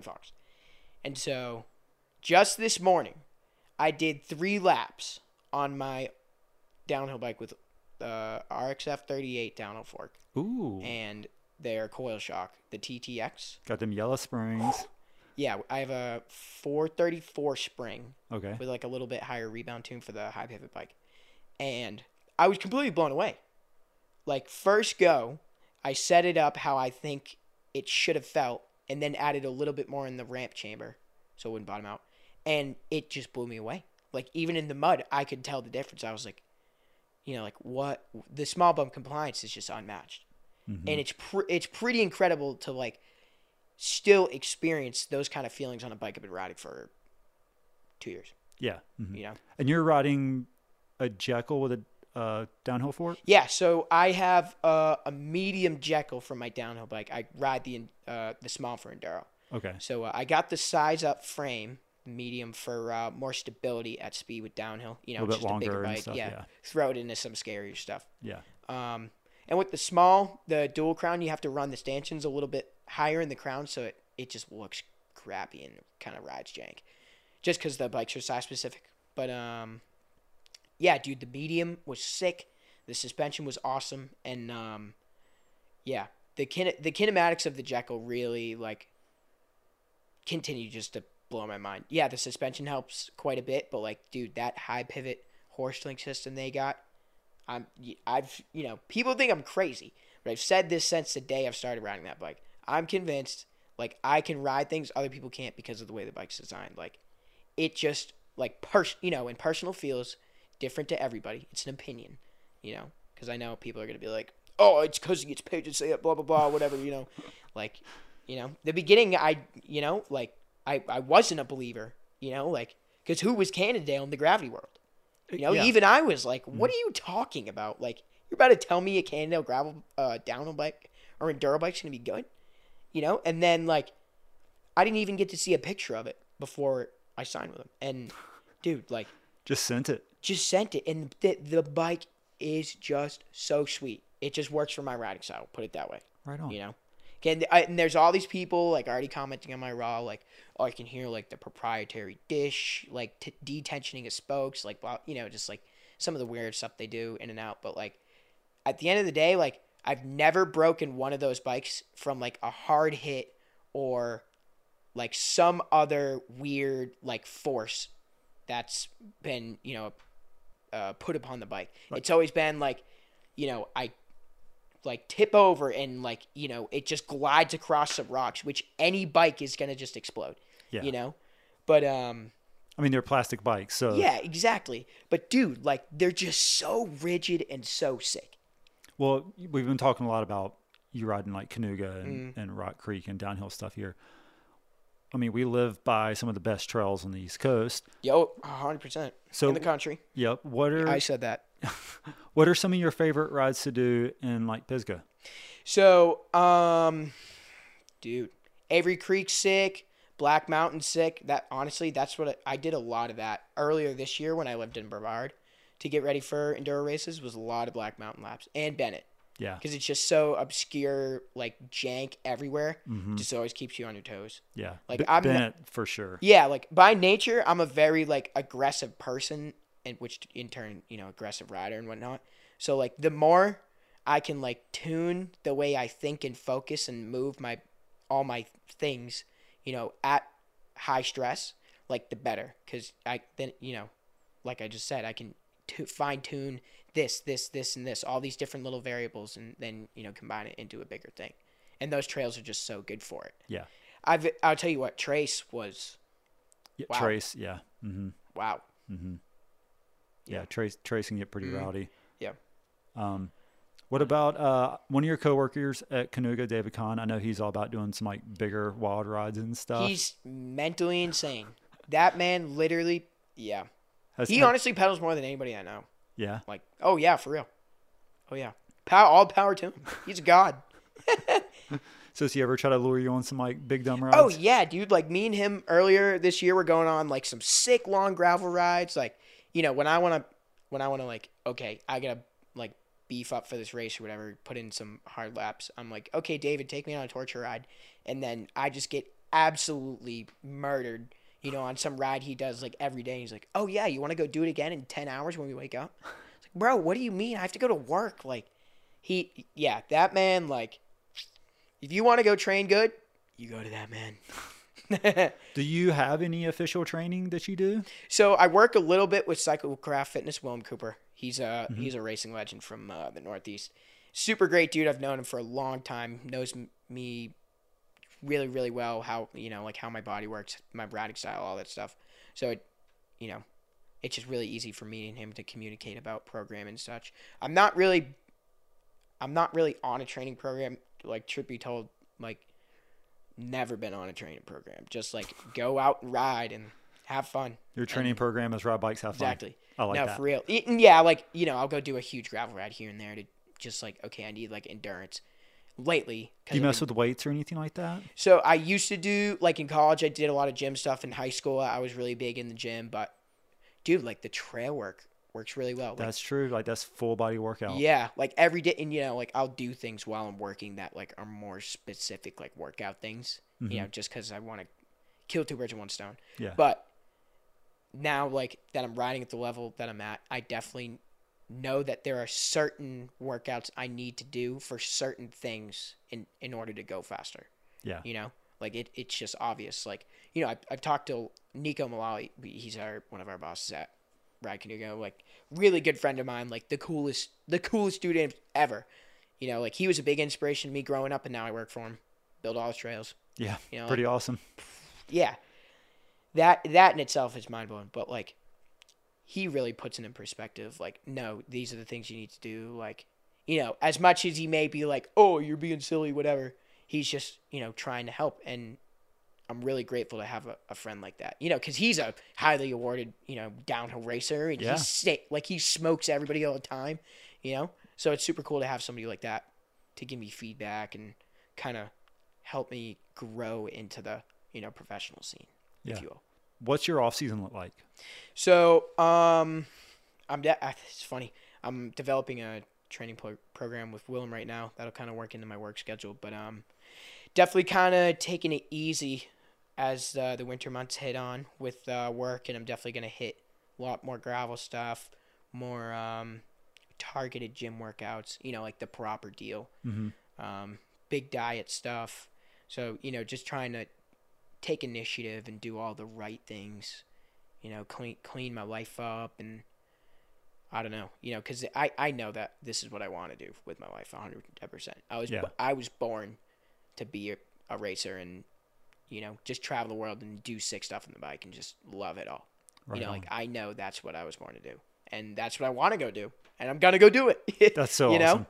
And so just this morning, I did 3 laps on my downhill bike with RXF 38 downhill fork Ooh. and their coil shock, the TTX. Got them yellow springs. Yeah, I have a 434 spring Okay. with like a little bit higher rebound tune for the high pivot bike. And I was completely blown away. Like, first go, I set it up how I think it should have felt, and then added a little bit more in the ramp chamber so it wouldn't bottom out. And it just blew me away. Like, even in the mud, I could tell the difference. I was like, you know, like, what? The small bump compliance is just unmatched. Mm-hmm. And it's pretty incredible to, like, still experience those kind of feelings on a bike I've been riding for 2 years, Yeah. Mm-hmm. you know? And you're riding a Jekyll with a downhill fork? Yeah, so I have a medium Jekyll for my downhill bike. I ride the small for enduro. Okay. So I got the size up frame, medium, for more stability at speed with downhill. You know, A little it's bit just a bigger longer and bike. stuff, yeah. Throw it into some scarier stuff. Yeah. And with the small, the dual crown, you have to run the stanchions a little bit higher in the crown, so it just looks crappy and kind of rides jank, just because the bikes are size specific. But yeah, dude, the medium was sick. The suspension was awesome, and yeah, the kinematics of the Jekyll really like continue just to blow my mind. Yeah, the suspension helps quite a bit, but like, dude, that high pivot horse link system they got, I've you know, people think I'm crazy, but I've said this since the day I've started riding that bike. I'm convinced like I can ride things other people can't because of the way the bike's designed. Like, it just like you know, in personal feels different to everybody. It's an opinion, you know, because I know people are gonna be like, oh, it's because he gets paid to say it, blah blah blah, whatever, you know. Like, you know, the beginning, I wasn't a believer, you know, like, because who was Cannondale in the gravity world? You know, Yeah. even I was like, what are you talking about? Like, you're about to tell me a Cannondale gravel downhill bike or enduro bike's gonna be good, you know? And then like, I didn't even get to see a picture of it before I signed with him. And dude, like, Just sent it. just sent it, and the bike is just so sweet. It just works for my riding style. Put it that way. Right on. You know. Okay, and there's all these people like already commenting on my raw, like, oh, I can hear like the proprietary dish, like detensioning of spokes, like, well, you know, just like some of the weird stuff they do in and out. But like, at the end of the day, like, I've never broken one of those bikes from like a hard hit or like some other weird like force that's been, you know, put upon the bike. Right. It's always been like, you know, I like tip over and like, you know, it just glides across some rocks, which any bike is gonna just explode. Yeah. You know? But I mean, they're plastic bikes, so yeah, exactly. But dude, like, they're just so rigid and so sick. Well, we've been talking a lot about you riding like Canuga and Rock Creek and downhill stuff here. I mean, we live by some of the best trails on the East Coast. Yo, 100%. So in the country. Yep. I said that. What are some of your favorite rides to do in like Pisgah? So, dude, Avery Creek sick, Black Mountain sick. That honestly, that's what I did a lot of that earlier this year when I lived in Brevard to get ready for enduro races. Was a lot of Black Mountain laps and Bennett. Yeah. Because it's just so obscure, like jank everywhere. Mm-hmm. Just always keeps you on your toes. Yeah. Like I'm Bennett for sure. Yeah, like by nature, I'm a very like aggressive person, and which in turn, aggressive rider and whatnot. So like the more I can like tune the way I think and focus and move all my things, at high stress, like the better. Because like I just said, I can fine tune this, and this, all these different little variables, and then combine it into a bigger thing. And those trails are just so good for it. Yeah. I'll tell you what, Trace was. Yeah, wow. Trace, yeah. Mm-hmm. Wow. Mm-hmm. Yeah, Trace can get pretty rowdy. Yeah. What about one of your coworkers at Canuga, David Kahn? I know he's all about doing some like bigger wild rides and stuff. He's mentally insane. That man literally, yeah. He Has- honestly pedals more than anybody I know. Yeah. Like, oh yeah, for real. Oh yeah. All power to him. He's a god. So does he ever try to lure you on some like big dumb rides? Oh yeah, dude. Like me and him earlier this year, we're going on like some sick long gravel rides. Like, when I wanna like, okay, I gotta like beef up for this race or whatever, put in some hard laps. I'm like, okay, David, take me on a torture ride, and then I just get absolutely murdered. On some ride he does like every day. He's like, oh yeah, you want to go do it again in 10 hours when we wake up? It's like, bro, what do you mean? I have to go to work. Like, that man, like, if you want to go train good, you go to that man. Do you have any official training that you do? So I work a little bit with Cyclocraft Fitness, Willem Cooper. He's a racing legend from the Northeast. Super great dude. I've known him for a long time. Knows me really, really well, how how my body works, my riding style, all that stuff. So it's just really easy for me and him to communicate about program and such. I'm not really on a training program. Like, truth be told, like, never been on a training program. Just like go out and ride and have fun. Your training program is ride bikes, have fun. Exactly. I like no, that. for real. Yeah, like, I'll go do a huge gravel ride here and there to just like, okay, I need like endurance. Lately, Do you mess with weights or anything like that? So I used to do, like in college, I did a lot of gym stuff. In high school, I was really big in the gym. But, dude, like the trail works really well. Like, That's true. Like that's full body workout. yeah, like every day. And, like I'll do things while I'm working that like are more specific, like workout things, just because I want to kill two birds with one stone. Yeah. But now, like that I'm riding at the level that I'm at, I definitely know that there are certain workouts I need to do for certain things in order to go faster. Yeah. Like it's just obvious. Like, I've talked to Nico Malali. He's one of our bosses at Ride Canuga, like really good friend of mine, like the coolest dude ever. Like he was a big inspiration to me growing up, and now I work for him, build all his trails. Yeah. You know, Pretty awesome. Yeah. That in itself is mind blowing, but like he really puts it in perspective. Like, no, these are the things you need to do. Like, as much as he may be like, oh, you're being silly, whatever, he's just, trying to help. And I'm really grateful to have a friend like that, because he's a highly awarded, downhill racer, and Yeah. he smokes everybody all the time, so it's super cool to have somebody like that to give me feedback and kind of help me grow into the, professional scene, Yeah. if you will. What's your off season look like? So, it's funny. I'm developing a training program with Willem right now. That'll kind of work into my work schedule, but definitely kind of taking it easy as the winter months hit on with work, and I'm definitely going to hit a lot more gravel stuff, more targeted gym workouts, like the proper deal, big diet stuff. So, just trying to take initiative and do all the right things, clean my life up, and I don't know, because I know that this is what I want to do with my life 100%. I was born to be a racer and, just travel the world and do sick stuff on the bike and just love it all. Right on. Like I know that's what I was born to do, and that's what I want to go do, and I'm going to go do it. That's so you awesome. know?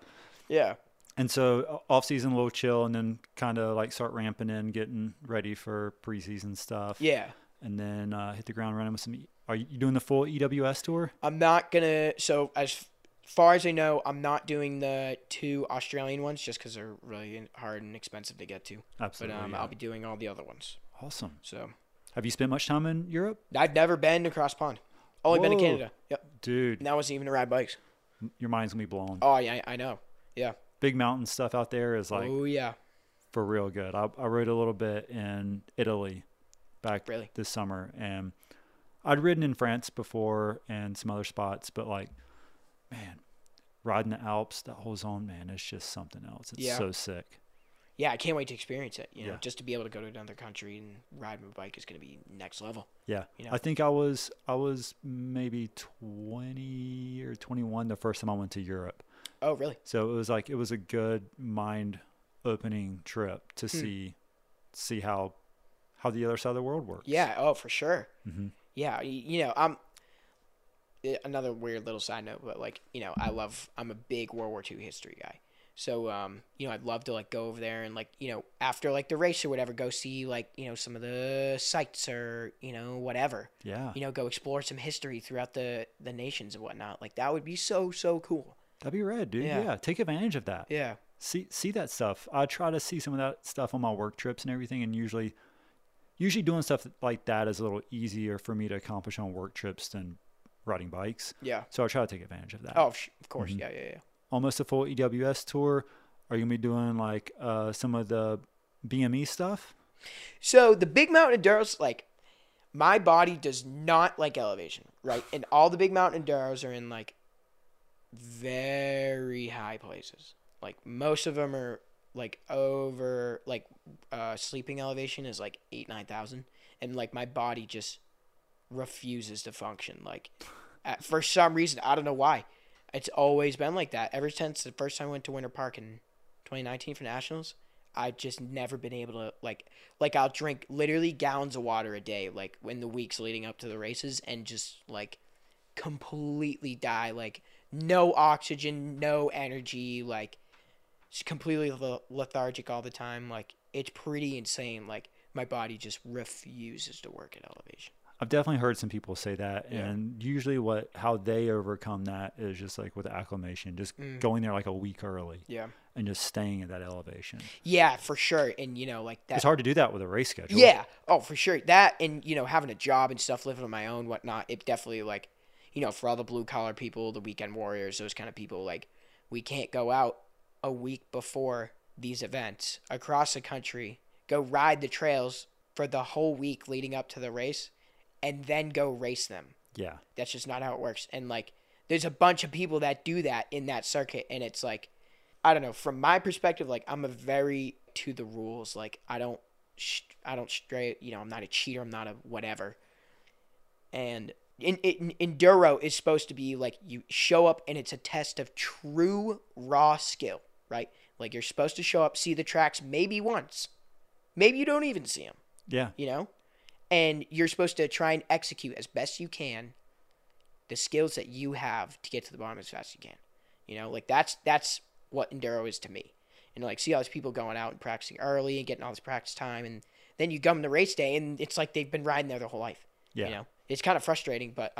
Yeah. And so off season a little chill, and then kind of like start ramping in, getting ready for preseason stuff. Yeah. And then hit the ground running with some. Are you doing the full EWS tour? I'm not gonna. So as far as I know, I'm not doing the 2 Australian ones just because they're really hard and expensive to get to. Absolutely. But yeah. I'll be doing all the other ones. Awesome. So Have you spent much time in Europe? I've never been across pond. Only been to Whoa. Canada. Yep. Dude, And that wasn't even to ride bikes. your mind's going to be blown. Oh yeah, I know. Yeah. Big mountain stuff out there is like Oh yeah. for real good. I rode a little bit in Italy back Really? this summer, and I'd ridden in France before and some other spots, but like, man, riding the Alps, that whole zone, man, it's just something else. It's Yeah. so sick. Yeah, I can't wait to experience it. You know, Yeah. just to be able to go to another country and ride my bike is going to be next level. Yeah. You know? I think I was maybe 20 or 21 the first time I went to Europe. Oh, really? So it was a good mind opening trip to see how the other side of the world works. Yeah. Oh, for sure. Mm-hmm. Yeah. You know, another weird little side note, but like, you know, I'm a big World War II history guy. So, you know, I'd love to like go over there and like, you know, after like the race or whatever, go see like, you know, some of the sites or, you know, whatever, Yeah. you know, go explore some history throughout the nations and whatnot. Like that would be so, so cool. That'd be rad, dude. Yeah. Yeah. Take advantage of that. Yeah. See that stuff. I try to see some of that stuff on my work trips and everything, and usually doing stuff like that is a little easier for me to accomplish on work trips than riding bikes. Yeah. So I try to take advantage of that. Oh, of course. Mm-hmm. Yeah. Almost a full EWS tour. Are you gonna be doing like some of the BME stuff? So the big mountain enduros, like my body does not like elevation, right? And all the big mountain enduros are in like very high places. Like most of them are like over like sleeping elevation is like 8,000-9,000, and like my body just refuses to function. Like for some reason, I don't know why. It's always been like that ever since the first time I went to Winter Park in 2019 for Nationals. I've just never been able to like I'll drink literally gallons of water a day like in the weeks leading up to the races and just like completely die, like no oxygen, no energy, like just completely lethargic all the time. Like it's pretty insane. Like my body just refuses to work at elevation. I've definitely heard some people say that, Yeah. and usually how they overcome that is just like with acclimation, just going there like a week early Yeah. and just staying at that elevation. Yeah, for sure. And you know, like that. It's hard to do that with a race schedule. Yeah. Oh, for sure. That and, you know, having a job and stuff, living on my own, whatnot, it definitely, like, you know, for all the blue-collar people, the weekend warriors, those kind of people, like, we can't go out a week before these events across the country, go ride the trails for the whole week leading up to the race, and then go race them. Yeah. That's just not how it works. And, like, there's a bunch of people that do that in that circuit, and it's, like, I don't know. From my perspective, like, I'm a very to the rules. Like, I don't stray, you know, I'm not a cheater. I'm not a whatever. And enduro is supposed to be, like, you show up, and it's a test of true raw skill, right? Like, you're supposed to show up, see the tracks maybe once. Maybe you don't even see them, Yeah. you know? And you're supposed to try and execute as best you can the skills that you have to get to the bottom as fast as you can. You know, like that's what enduro is to me. And like see all these people going out and practicing early and getting all this practice time, and then you come to race day and it's like they've been riding there their whole life. Yeah. You know, it's kind of frustrating, but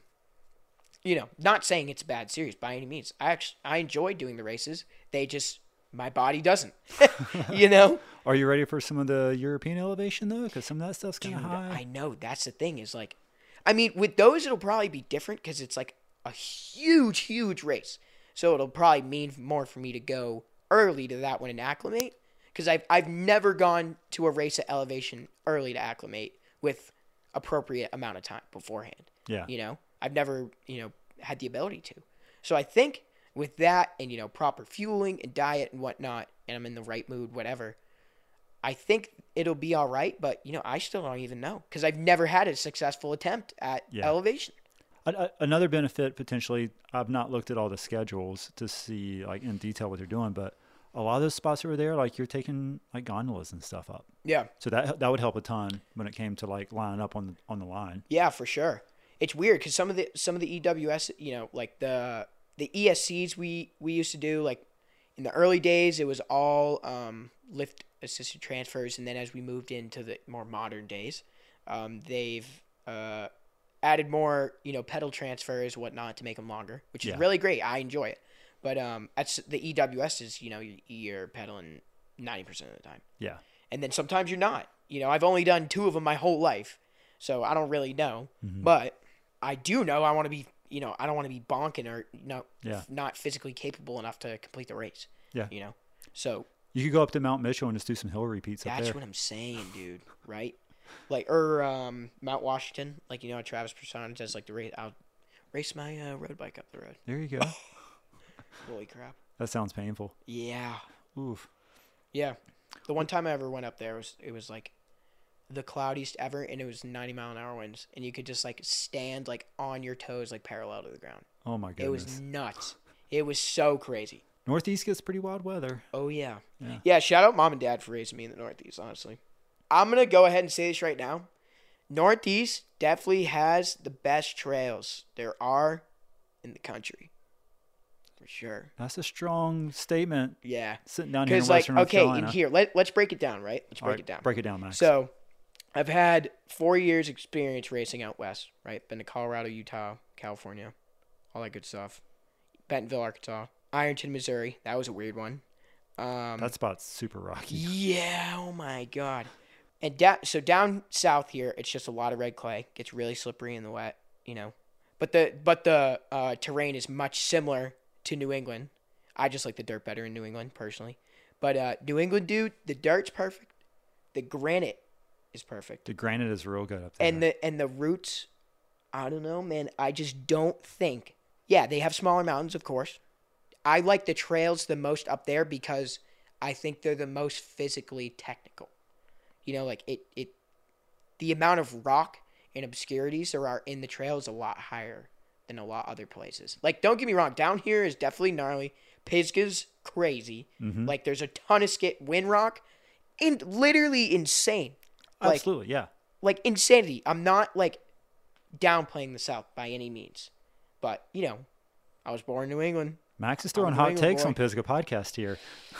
you know, not saying it's a bad series by any means. I enjoy doing the races. They just my body doesn't. You know. Are you ready for some of the European elevation though? Because some of that stuff's kind Dude, of high. I know. That's the thing is like, I mean, with those, it'll probably be different because it's like a huge, huge race. So it'll probably mean more for me to go early to that one and acclimate. Because I've never gone to a race at elevation early to acclimate with appropriate amount of time beforehand. Yeah. You know, I've never, you know, had the ability to. So I think with that and, you know, proper fueling and diet and whatnot, and I'm in the right mood, whatever, I think it'll be all right, but, you know, I still don't even know because I've never had a successful attempt at elevation. Another benefit, potentially, I've not looked at all the schedules to see, like, in detail what they're doing, but a lot of those spots over there, like, you're taking, like, gondolas and stuff up. Yeah. So that would help a ton when it came to, like, lining up on the line. Yeah, for sure. It's weird because some of the EWS, you know, like the ESCs we used to do, like, In the early days, it was all lift assisted transfers, and then as we moved into the more modern days, they've added more, pedal transfers, whatnot, to make them longer, which is Yeah. really great. I enjoy it. But that's the EWS is, you're pedaling 90% of the time. Yeah. And then sometimes you're not. I've only done 2 of them my whole life, so I don't really know. Mhm. But I do know I want to be, I don't want to be bonking or, Yeah. not physically capable enough to complete the race. Yeah. So You could go up to Mount Mitchell and just do some hill repeats up that's there. what I'm saying, dude. Right? Like, or Mount Washington, like, Travis Persona does, like, the race. I'll race my road bike up the road. There you go. Holy crap. That sounds painful. Yeah. Oof. Yeah. The one time I ever went up there, it was like the cloudiest ever, and it was 90-mile-an-hour winds, and you could just, like, stand, like, on your toes, like, parallel to the ground. Oh my It was goodness. nuts. It was so crazy. Northeast gets pretty wild weather. Oh, yeah. Yeah. Yeah, shout out Mom and Dad for raising me in the Northeast, honestly. I'm going to go ahead and say this right now. Northeast definitely has the best trails there are in the country. For sure. That's a strong statement. Yeah. Sitting down here in Because, like, Western North okay, in Carolina. here, let's break it down, right? Let's All break right, it down. Break it down, Max. So, I've had 4 years experience racing out west, right? Been to Colorado, Utah, California, all that good stuff. Bentonville, Arkansas. Ironton, Missouri. That was a weird one. That spot's super rocky. Yeah, oh my God. And so down south here, it's just a lot of red clay. Gets really slippery in the wet, But the terrain is much similar to New England. I just like the dirt better in New England, personally. But New England, dude, the dirt's perfect. The granite is perfect. The granite is real good up there. And the roots, I don't know, man. I just don't think. Yeah, they have smaller mountains, of course. I like the trails the most up there because I think they're the most physically technical. Like the amount of rock and obscurities there are in the trail is a lot higher than a lot other places. Like, don't get me wrong, down here is definitely gnarly. Pisgah's crazy. Mhm. Like, there's a ton of wind rock, and literally insane. Like, Absolutely, yeah. like insanity. I'm not like downplaying the South by any means, but I was born in New England. Max is throwing I'm a hot New England takes boy. on Pisgah podcast here.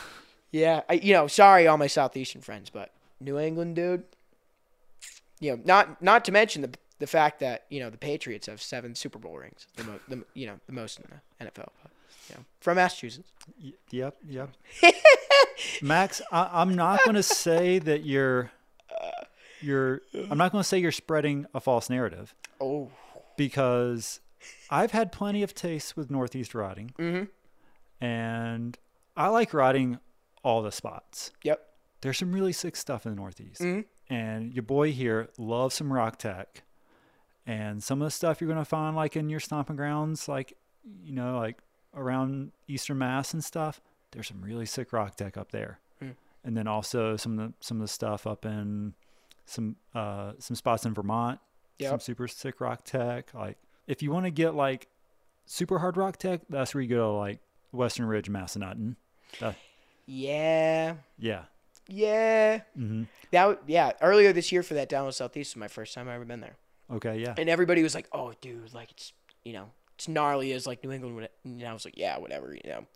Yeah, sorry, all my Southeastern friends, but New England, dude. Not to mention the fact that the Patriots have 7 Super Bowl rings, the most in the NFL. But, from Massachusetts. Yep. Max, I'm not going to say that I'm not going to say you're spreading a false narrative Oh. because I've had plenty of tastes with Northeast riding, Mm-hmm. and I like riding all the spots. Yep. There's some really sick stuff in the Northeast, Mm-hmm. and your boy here loves some rock tech, and some of the stuff you're going to find like in your stomping grounds, like around Eastern Mass and stuff. There's some really sick rock tech up there, and then also some of the stuff up in some spots in Vermont. Yep. Some super sick rock tech. Like if you want to get like super hard rock tech, that's where you go to like Western Ridge, Massanutten. Yeah. Yeah. Yeah. Mm-hmm. Earlier this year for that Download Southeast was my first time I ever been there. Okay. Yeah. And everybody was like, "Oh, dude, like it's it's gnarly as like New England." And I was like, "Yeah, whatever." And then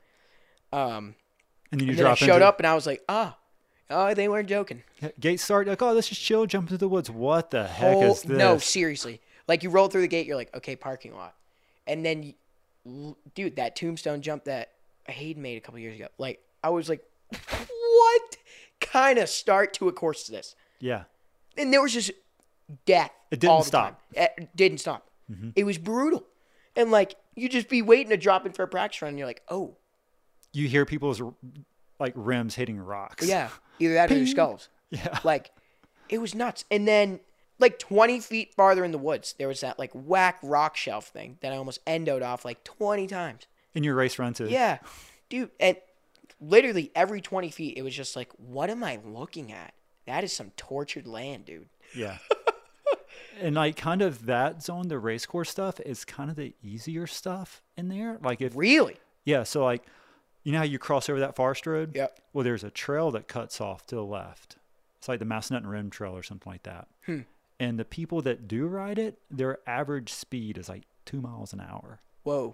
And you then I drop showed into up and I was like, "Oh, they weren't joking." gate start. Like, oh, let's just chill, jump into the woods. What the heck is this? No, seriously. Like you roll through the gate, you're like, "Okay, parking lot," and then, dude, that tombstone jump that Hayden made a couple years ago. Like I was like, "What kind of start to a course is this?" Yeah. And there was just death. It didn't all the stop. time. It didn't stop. Mm-hmm. It was brutal. And like you just be waiting to drop in for a practice run, and you're like, "Oh, You hear people's like rims hitting rocks. yeah." Either that or their skulls. Yeah. Like, it was nuts. And then, like 20 feet farther in the woods, there was that like whack rock shelf thing that I almost endoed off like 20 times. In your race run too. Yeah, dude. And literally every 20 feet, it was just like, what am I looking at? That is some tortured land, dude. Yeah. And like kind of that zone, the race course stuff is kind of the easier stuff in there. Like if Really? yeah, so like you know how you cross over that forest road? Yep. Well, there's a trail that cuts off to the left. It's like the Massanutten Rim Trail or something like that. And the people that do ride it, their average speed is like 2 miles an hour. Whoa.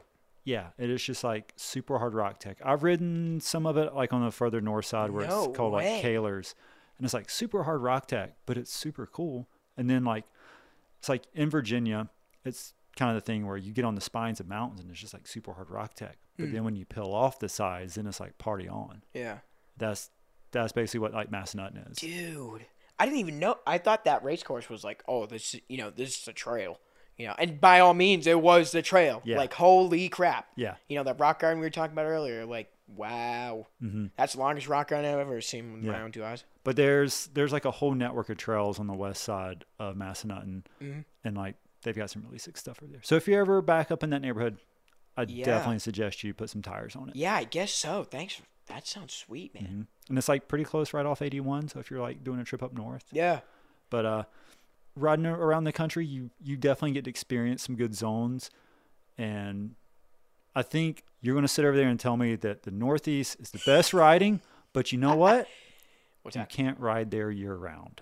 Yeah, it is just like super hard rock tech. I've ridden some of it like on the further north side where No it's called way. like Kaler's, and it's like super hard rock tech, but it's super cool. And then like it's like in Virginia, it's kind of the thing where you get on the spines of mountains and it's just like super hard rock tech. But then when you peel off the sides, then it's like party on. Yeah. That's basically what like Massanutten is. Dude, I didn't even know. I thought that race course was like, oh, this is a trail. And by all means, it was the trail. Yeah. Like, holy crap. Yeah. That rock garden we were talking about earlier, like, wow. Mm-hmm. That's the longest rock garden I've ever seen with my own two eyes. But there's like a whole network of trails on the west side of Massanutten, and like they've got some really sick stuff over there. So if you're ever back up in that neighborhood, I definitely suggest you put some tires on it. Yeah, I guess so. Thanks. That sounds sweet, man. Mm-hmm. And it's like pretty close right off 81. So if you're like doing a trip up north, Yeah. but riding around the country, you definitely get to experience some good zones, and I think you're going to sit over there and tell me that the Northeast is the best riding, but you know what? What's You that? can't ride there year round.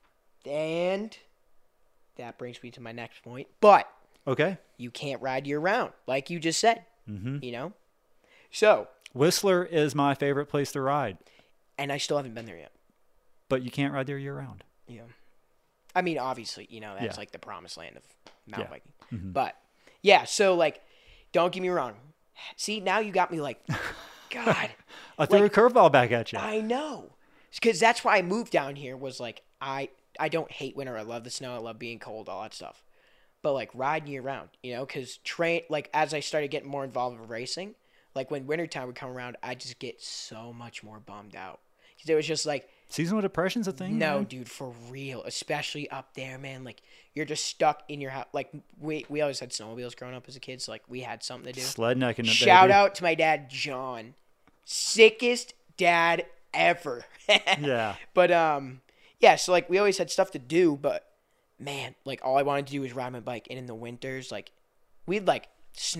And that brings me to my next point. But Okay. you can't ride year round, like you just said. Mm-hmm. So, Whistler is my favorite place to ride, and I still haven't been there yet. but you can't ride there year round. Yeah. I mean, obviously, that's Yeah. like the promised land of mountain Yeah. biking. Mhm. But, yeah, so, like, don't get me wrong. See, now you got me like, God, I threw Like, a curveball back at you. I know. Because that's why I moved down here was like, I don't hate winter. I love the snow. I love being cold, all that stuff. But, like, riding year round, because as I started getting more involved with racing, like, when wintertime would come around, I just get so much more bummed out. Because it was just like, Seasonal depression's a thing. no, man. dude, for real. Especially up there, man. Like, you're just stuck in your house. Like, we always had snowmobiles growing up as a kid, so, like, we had something to do. Sled necking it, Shout baby. out to my dad, John. Sickest dad ever. Yeah. But, yeah, so, like, we always had stuff to do, but, man, like, all I wanted to do was ride my bike. And in the winters, like, we'd, like,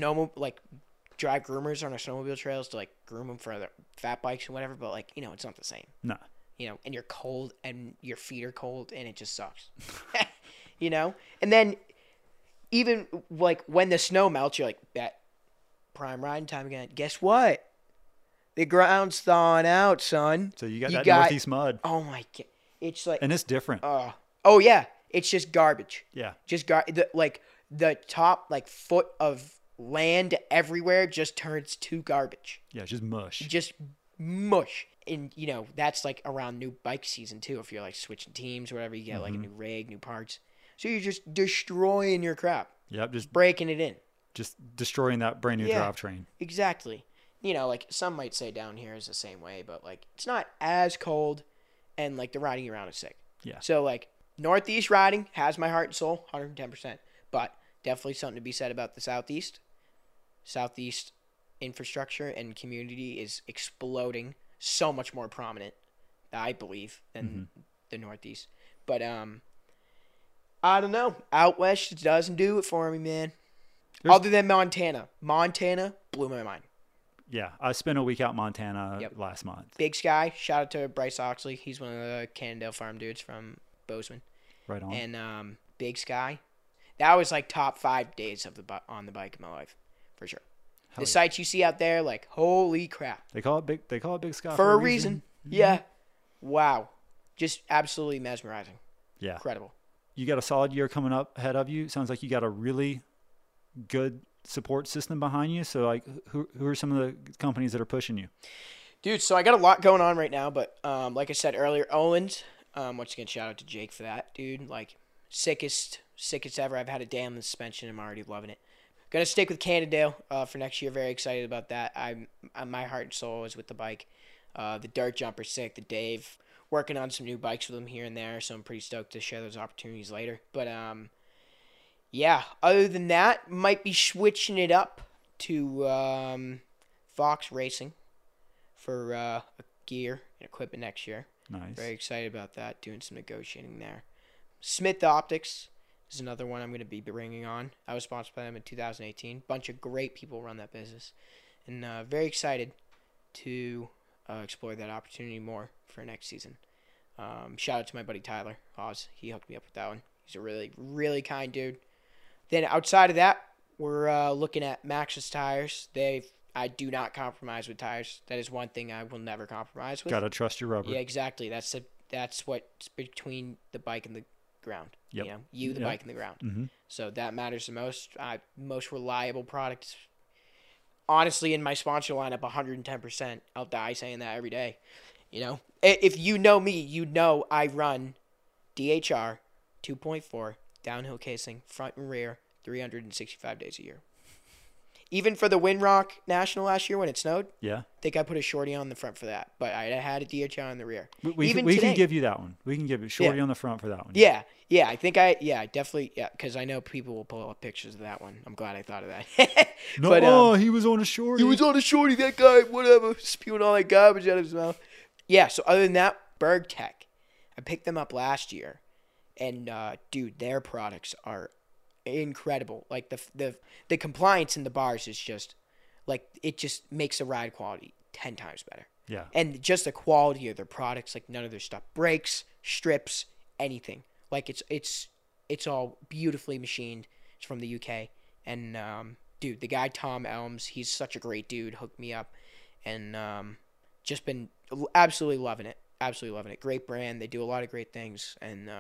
drive groomers on our snowmobile trails to, like, groom them for the fat bikes and whatever, but, like, it's not the same. No. And you're cold and your feet are cold and it just sucks. And then even like when the snow melts, you're like, bet prime riding time again. Guess what? The ground's thawing out, son. So you got You that got- Northeast mud, Oh my God. It's like, and it's different. oh yeah. It's just garbage. Yeah. Just the top like foot of land everywhere just turns to garbage. Yeah, it's just mush. Just mush. And that's like around new bike season too. If you're like switching teams or whatever, you get like a new rig, new parts. So you're just destroying your crap, Yep, breaking it in. just destroying that brand new Yeah. drivetrain. Exactly. Like some might say down here is the same way, but like it's not as cold, and like the riding around is sick. Yeah. So like Northeast riding has my heart and soul, 110%. But definitely something to be said about the Southeast. Southeast infrastructure and community is exploding. So much more prominent, I believe, than the Northeast. But I don't know. Out West doesn't do it for me, man. Other than Montana. Montana blew my mind. Yeah, I spent a week out in Montana Yep. last month. Big Sky. Shout out to Bryce Oxley. He's one of the Cannondale Farm dudes from Bozeman. Right on. And Big Sky. That was like top 5 days of on the bike in my life, for sure. Hell The yeah. sights you see out there, like holy crap. They call it big. They call it Big Sky For a reason. Yeah. Wow. Just absolutely mesmerizing. Yeah. Incredible. You got a solid year coming up ahead of you. Sounds like you got a really good support system behind you. So, like, who are some of the companies that are pushing you? Dude, so I got a lot going on right now, but like I said earlier, Owens, once again, shout out to Jake for that, dude. Like, sickest ever. I've had a day on the suspension. I'm already loving it. Gonna stick with Cannondale for next year. Very excited about that. My heart and soul is with the bike. The dirt jumper's sick. The Dave, working on some new bikes with him here and there, so I'm pretty stoked to share those opportunities later. But yeah, other than that, might be switching it up to Fox Racing for gear and equipment next year. Nice. Very excited about that. Doing some negotiating there. Smith Optics is another one I'm going to be bringing on. I was sponsored by them in 2018. Bunch of great people run that business. And very excited to explore that opportunity more for next season. Shout out to my buddy Tyler Hawes. He hooked me up with that one. He's a really, really kind dude. Then outside of that, we're looking at Maxxis tires. I do not compromise with tires. That is one thing I will never compromise with. Gotta trust your rubber. Yeah, exactly. That's what's between the bike and the ground. Yep. You know, the Yep. bike and the ground. Mm-hmm. So that matters the most. Most reliable products. Honestly, in my sponsor lineup, 110%. I'll die saying that every day. You know, if you know me, you know I run DHR 2.4 downhill casing, front and rear, 365 days a year. Even for the Windrock National last year when it snowed, Yeah. I think I put a shorty on the front for that. But I had a DHR on the rear. We Even can today. give you that one. We can give it shorty Yeah. on the front for that one. Yeah, I think definitely, because I know people will pull up pictures of that one. I'm glad I thought of that. No, But, he was on a shorty. he was on a shorty, that guy, whatever, spewing all that garbage out of his mouth. Yeah, so other than that, Berg Tech, I picked them up last year, and dude, their products are incredible. Like the compliance in the bars is just, like, it just makes the ride quality 10 times better. Yeah. And just the quality of their products, like none of their stuff breaks, strips, anything. Like it's all beautifully machined. It's from the UK. And dude, the guy Tom Elms, he's such a great dude, hooked me up, and just been absolutely loving it. Absolutely loving it. Great brand. They do a lot of great things, and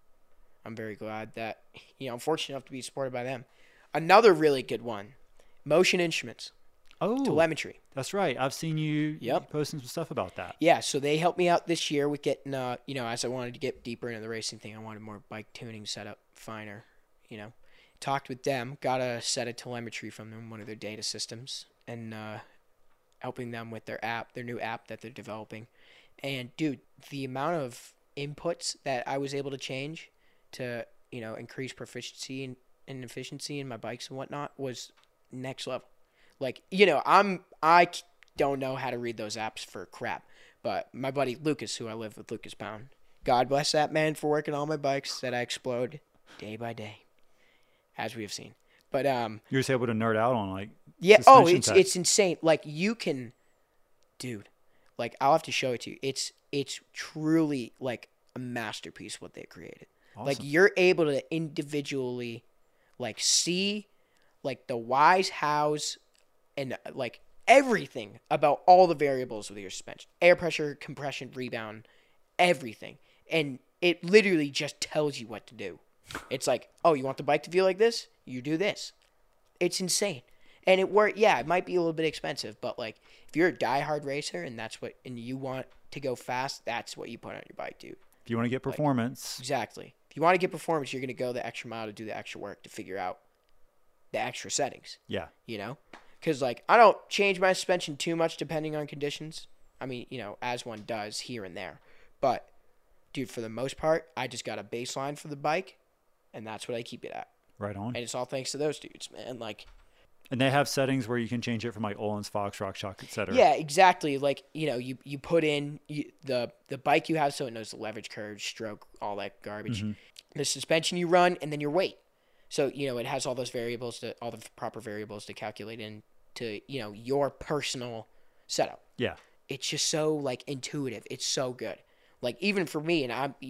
I'm very glad that, you know, I'm fortunate enough to be supported by them. Another really good one, Motion Instruments. Oh, Telemetry. that's right. I've seen you Yep. posting some stuff about that. Yeah, so they helped me out this year with getting, you know, as I wanted to get deeper into the racing thing, I wanted more bike tuning setup, finer, you know. Talked with them, got a set of telemetry from them, one of their data systems, and helping them with their app, their new app that they're developing. And, dude, the amount of inputs that I was able to change to, you know, increase proficiency and efficiency in my bikes and whatnot was next level. Like, you know, I don't know how to read those apps for crap, but my buddy Lucas, who I live with, Lucas Pound, God bless that man for working on my bikes that I explode day by day, as we have seen. But You're just able to nerd out on, like, yeah, suspension tech. it's insane. Like, you can, dude, like, I'll have to show it to you. It's truly like a masterpiece what they created. Like, Awesome. you're able to individually, like, see, like, the whys, hows, and, like, everything about all the variables of your suspension. Air pressure, compression, rebound, everything. And it literally just tells you what to do. It's like, oh, you want the bike to feel like this? You do this. It's insane. And it might be a little bit expensive, but, like, if you're a diehard racer and and you want to go fast, that's what you put on your bike, dude. If you want to get performance, Exactly. If you want to get performance, you're going to go the extra mile to do the extra work to figure out the extra settings, yeah. you know? Because, like, I don't change my suspension too much depending on conditions. I mean, you know, as one does here and there. But, dude, for the most part, I just got a baseline for the bike, and that's what I keep it at. Right on. And it's all thanks to those dudes, man. Like, And they have settings where you can change it from, like, Olin's, Fox, RockShox, etc. yeah, exactly. Like, you know, you put in the bike you have so it knows the leverage curve, stroke, all that garbage. Mm-hmm. The suspension you run, and then your weight. So, you know, it has all those variables, all the proper variables to calculate into, you know, your personal setup. Yeah. It's just so, like, intuitive. It's so good. Like, even for me, and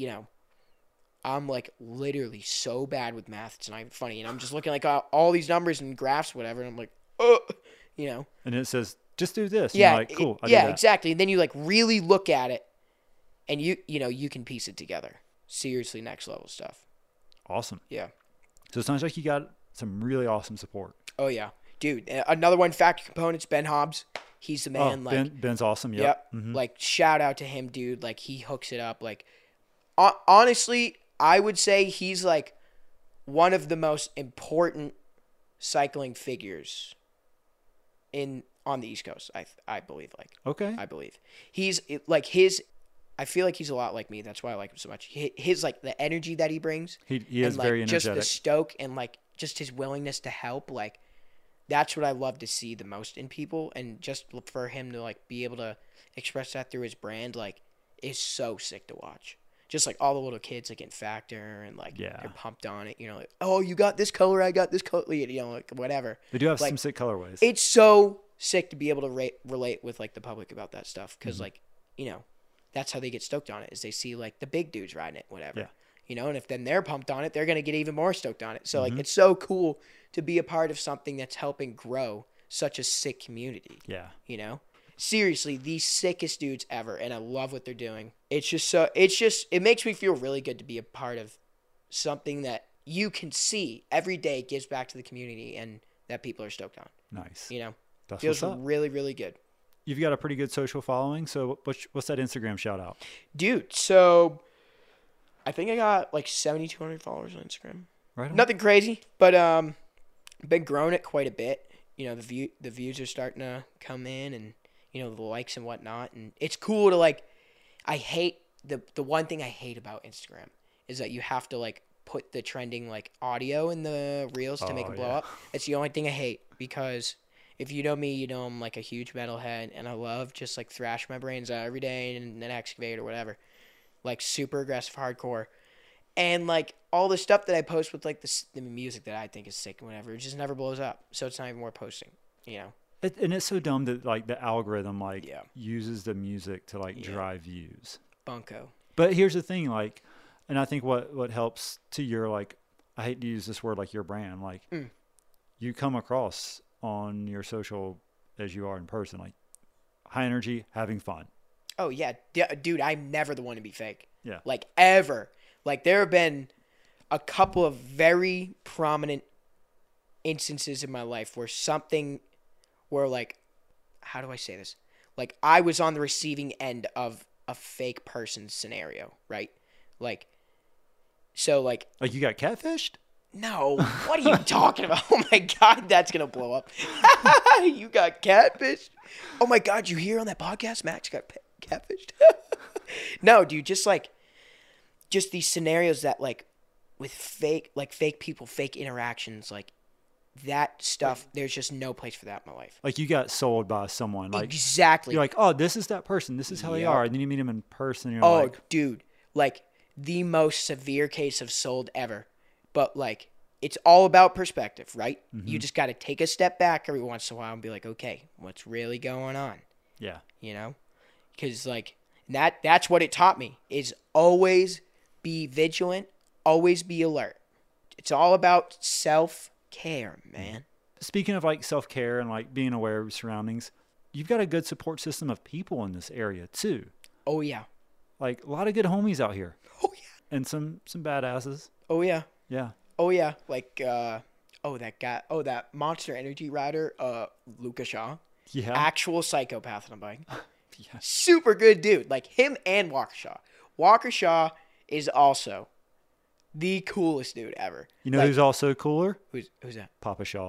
I'm like literally so bad with math. It's not even funny. And I'm just looking like all these numbers and graphs, whatever. And I'm like, you know. And it says, just do this. And Yeah. you're like, cool. I do Yeah, that. exactly. And then you, like, really look at it, and you know, you can piece it together. Seriously, next level stuff. Awesome. Yeah. So it sounds like you got some really awesome support. Oh, yeah. Dude, another one, Factory Components, Ben Hobbs. He's the man. Ben's awesome. Yep. Yep. Mhm. Like, shout out to him, dude. Like, he hooks it up. Like, honestly, I would say he's, like, one of the most important cycling figures on the East Coast, I believe. Like, Okay. I believe. He's, like, I feel like he's a lot like me. That's why I like him so much. His, like, the energy that he brings. He is and, like, very just energetic. the stoke and, like, just his willingness to help. Like, that's what I love to see the most in people. And just for him to, like, be able to express that through his brand, like, is so sick to watch. Just, like, all the little kids, like, in Factor and, like, Yeah. they're pumped on it. You know, like, oh, you got this color, I got this color. You know, like, whatever. They do have like, some sick colorways. It's so sick to be able to relate with, like, the public about that stuff. Because, like, you know, that's how they get stoked on it, is they see, like, the big dudes riding it, whatever. Yeah. you know, and if then they're pumped on it, they're going to get even more stoked on it. So like, it's so cool to be a part of something that's helping grow such a sick community, Yeah. you know? Seriously, the sickest dudes ever, and I love what they're doing. It makes me feel really good to be a part of something that you can see every day gives back to the community and that people are stoked on, Nice. you know? That's Feels what's up. really, really good. You've got a pretty good social following. So what's that Instagram shout out? Dude, so I think I got like 7,200 followers on Instagram. Right on. Nothing crazy, but been growing it quite a bit. You know, the views are starting to come in, and you know, the likes and whatnot, and it's cool to like. I hate the one thing I hate about Instagram is that you have to like put the trending like audio in the reels to make it blow up. It's the only thing I hate, because if you know me, you know I'm like a huge metalhead, and I love just like thrash my brains out every day in an excavator or whatever, like super aggressive hardcore. And like all the stuff that I post with like the music that I think is sick and whatever, it just never blows up. So it's not even worth posting, you know? And it's so dumb that like the algorithm like Yeah. uses the music to like Yeah. drive views. Bunko. But here's the thing, like, and I think what helps to your like, I hate to use this word, like your brand, like you come across on your social as you are in person, like high energy, having fun. Oh, yeah. Dude, I'm never the one to be fake. Yeah. Like, ever. Like, there have been a couple of very prominent instances in my life where, like, how do I say this? Like, I was on the receiving end of a fake person scenario, right? Like, so, like, Like you got catfished? no, what are you talking about? Oh my God, that's going to blow up. You got catfished? Oh my God, you hear on that podcast, Max got catfished? No, dude, just these scenarios that like with fake people, fake interactions, like that stuff, there's just no place for that in my life. Like you got sold by someone. Like Exactly. you're like, oh, this is that person. This is how they Yep. are. And then you meet them in person. And you're Oh, like, dude, like the most severe case of sold ever. But like, it's all about perspective, right? You just got to take a step back every once in a while and be like, okay, what's really going on? yeah. You know? Because like that's what it taught me, is always be vigilant, always be alert. It's all about self-care, man. Speaking of like self-care and like being aware of your surroundings, you've got a good support system of people in this area too. Oh yeah. Like a lot of good homies out here. Oh yeah. And some badasses. Oh yeah. Yeah. Oh yeah. Like that guy, that Monster Energy rider, Luca Shaw. Yeah. Actual psychopath on a bike. Yeah. Super good dude. Like him and Walker Shaw. Walker Shaw is also the coolest dude ever. You know Like, who's also cooler? who's that? Papa Shaw.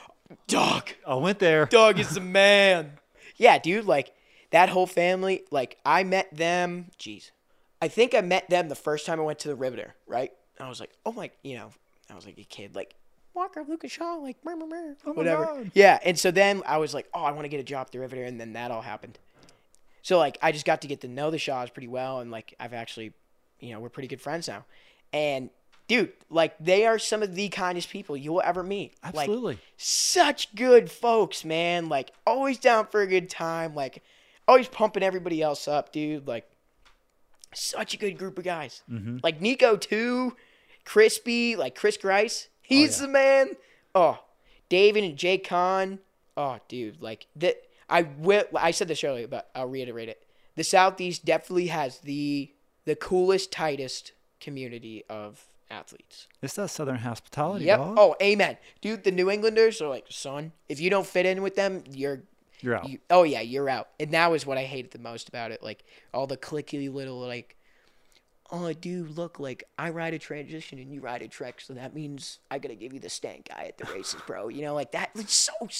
Dog. I went there. Dog is the man. Yeah, dude, like that whole family, like I met them, I think I met them the first time I went to the Riveter, right? And I was like, oh my, you know, I was like a kid, like Walker, Lucas Shaw, like whatever. God. Yeah, and so then I was like, oh, I want to get a job at the Riveter, and then that all happened. So like I just got to get to know the Shaws pretty well, and like I've actually, you know, we're pretty good friends now. And dude, like they are some of the kindest people you will ever meet. Absolutely. Like, such good folks, man. Like always down for a good time. Like always pumping everybody else up, dude. Like such a good group of guys. Mm-hmm. Like Nico too, Crispy, like Chris Grice. He's yeah. the man. Oh, David and Jay Kahn. Oh, dude, like that. I said this earlier, but I'll reiterate it. The Southeast definitely has the coolest, tightest community of athletes. It's that Southern hospitality, Yep. dog. Oh, amen. Dude, the New Englanders are like, son, if you don't fit in with them, you're You're out. you're out. And that was what I hated the most about it. Like all the clicky little like, oh, dude, look, like I ride a transition and you ride a Trek, so that means I gotta give you the stank guy at the races, bro. You know, like that. It's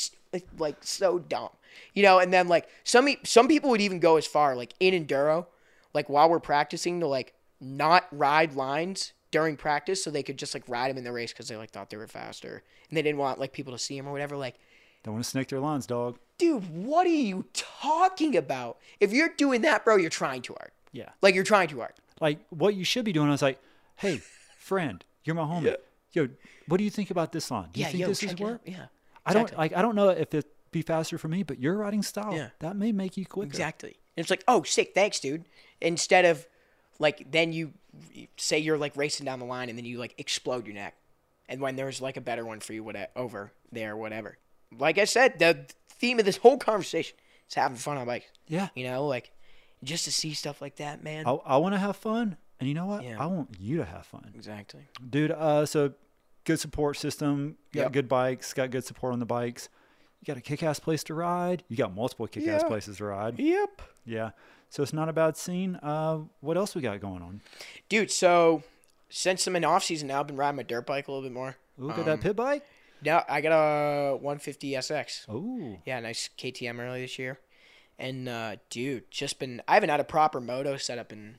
so dumb. You know, and then like some people would even go as far like in enduro, like while we're practicing to like not ride lines during practice so they could just like ride them in the race because they like thought they were faster and they didn't want like people to see them or whatever. Like, Don't want to snake their lines, dog. dude, what are you talking about? If you're doing that, bro, you're trying too hard. Yeah. Like you're trying too hard. Like what you should be doing is like, hey, friend, you're my homie. Yeah. Yo, what do you think about this line? Do you think this is check it work? out. Yeah. I don't Exactly. I don't know if it'd be faster for me, but your riding style, Yeah. that may make you quicker. Exactly. And it's like, oh, sick, thanks, dude. Instead of like then you say you're like racing down the line and then you like explode your neck, and when there's like a better one for you over there, whatever. Like I said, the theme of this whole conversation is having fun on bikes. Yeah. You know, like just to see stuff like that, man. I want to have fun, and you know what? Yeah. I want you to have fun. Exactly. Dude, so good support system, got Yep. good bikes, got good support on the bikes. You got a kick-ass place to ride. You got multiple kick-ass Yeah. places to ride. Yep. Yeah. So it's not a bad scene. What else we got going on? Dude, so since I'm in off season now, I've been riding my dirt bike a little bit more. Look at that pit bike. Now I got a 150 SX. Oh. Yeah, nice KTM early this year. And dude, I haven't had a proper moto setup in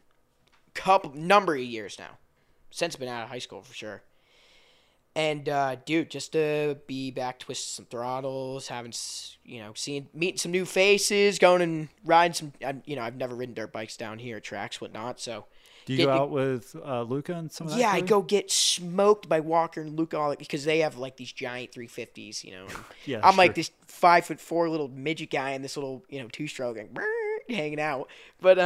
number of years now. Since I've been out of high school for sure. And dude, just to be back twisting some throttles, meeting some new faces, going and riding some. I've never ridden dirt bikes down here, tracks, whatnot. So Do you go out with Luca and some of that? yeah, I crew? go get smoked by Walker and Luke all because they have like these giant 350s, and Yeah, I'm like sure. this 5'4" little midget guy in this little two-stroke like, hanging out. But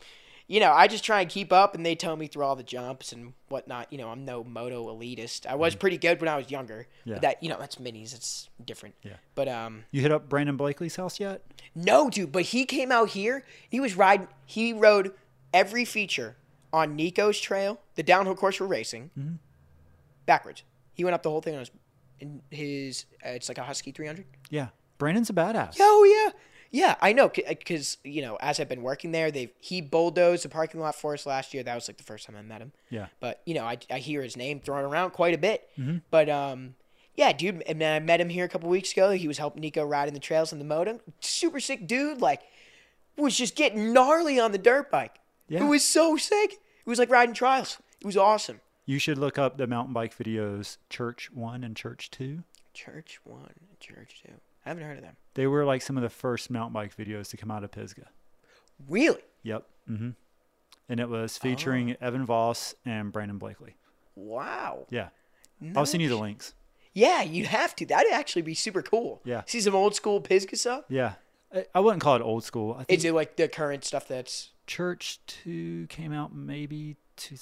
I just try and keep up, and they tell me through all the jumps and whatnot. I'm no moto elitist. I was pretty good when I was younger, Yeah. but that's minis. It's different. Yeah. But You hit up Brandon Blakely's house yet? no, dude. But he came out here. He was riding. He rode every feature on Nico's trail, the downhill course we're racing, backwards. He went up the whole thing on his it's like a Husky 300. Yeah. Brandon's a badass. Oh yeah, yeah. I know because as I've been working there, he bulldozed the parking lot for us last year. That was like the first time I met him. Yeah. But I hear his name thrown around quite a bit. Mm-hmm. But yeah, dude. And then I met him here a couple weeks ago. He was helping Nico ride in the trails in the moto. Super sick dude. Like was just getting gnarly on the dirt bike. Yeah. It was so sick. It was like riding trials. It was awesome. You should look up the mountain bike videos, Church 1 and Church 2. Church 1, Church 2. I haven't heard of them. They were like some of the first mountain bike videos to come out of Pisgah. Really? Yep. Mm-hmm. And it was featuring Evan Voss and Brandon Blakely. Wow. Yeah. No I'll send you the links. Yeah, you have to. That'd actually be super cool. Yeah. See some old school Pisgah stuff? Yeah. I wouldn't call it old school. I think Is it like the current stuff that's... Church 2 came out maybe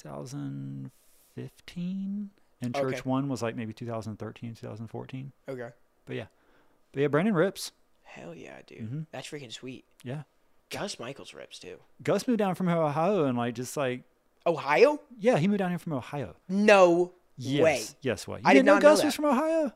2015. And Church Okay. 1 was like maybe 2013, 2014. Okay. But yeah, Brandon rips. Hell yeah, dude. Mhm. That's freaking sweet. Yeah. Gus Michaels rips, too. Gus moved down from Ohio and Ohio? yeah, he moved down here from Ohio. No Yes. way. Yes, way. You I did didn't know not know Gus that. was from Ohio?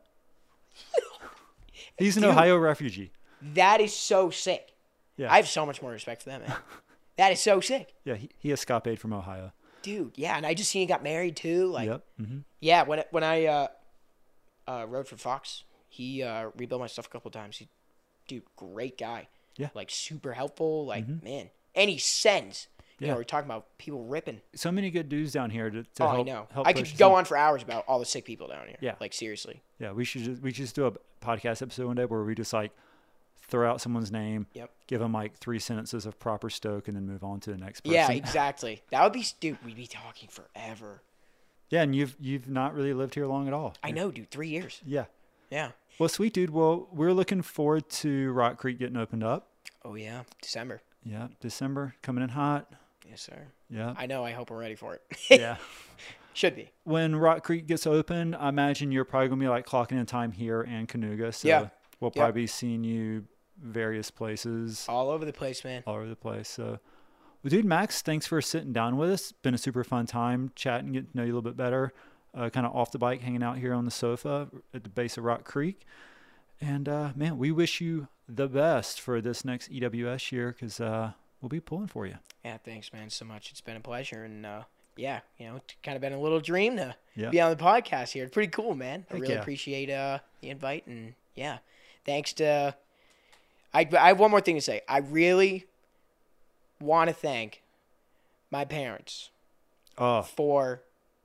He's an Dude. Ohio refugee. That is so sick. Yeah. I have so much more respect for that, man. That is so sick. Yeah, he escaped from Ohio. Dude, yeah, and I just seen he got married, too. Like, Yep. Mm-hmm. yeah, when I rode for Fox, he rebuilt my stuff a couple times. Dude, great guy. Yeah. Like, super helpful. Like, man. And he sends. Yeah. We're talking about people ripping. So many good dudes down here to Oh, help. I know. Help I push could the go scene. on for hours about all the sick people down here. Yeah. Like, seriously. Yeah, we should just do a podcast episode one day where we just like throw out someone's name, Yep. give them like 3 sentences of proper stoke, and then move on to the next person. Yeah, exactly. That would be, dude, we'd be talking forever. Yeah, and you've not really lived here long at all. I know, dude. 3 years. Yeah. Yeah. Well, sweet dude. Well, we're looking forward to Rock Creek getting opened up. Oh, yeah. December. Yeah, December coming in hot. Yes, sir. Yeah. I know. I hope we're ready for it. Yeah. Should be. When Rock Creek gets open, I imagine you're probably gonna be like clocking in time here in Canuga. So Yeah. we'll probably be seeing you various places All over the place, man. all over the place. So, well, dude, Max, thanks for sitting down with us. Been a super fun time chatting, getting to know you a little bit better. Kind of off the bike, hanging out here on the sofa at the base of Rock Creek. And man, we wish you the best for this next EWS year because we'll be pulling for you. Yeah, thanks, man, so much. It's been a pleasure. And, yeah, it's kind of been a little dream to Yeah. be on the podcast here. It's pretty cool, man. I Heck really yeah. appreciate the invite. And, yeah, thanks to – I have one more thing to say. I really want to thank my parents Oh, for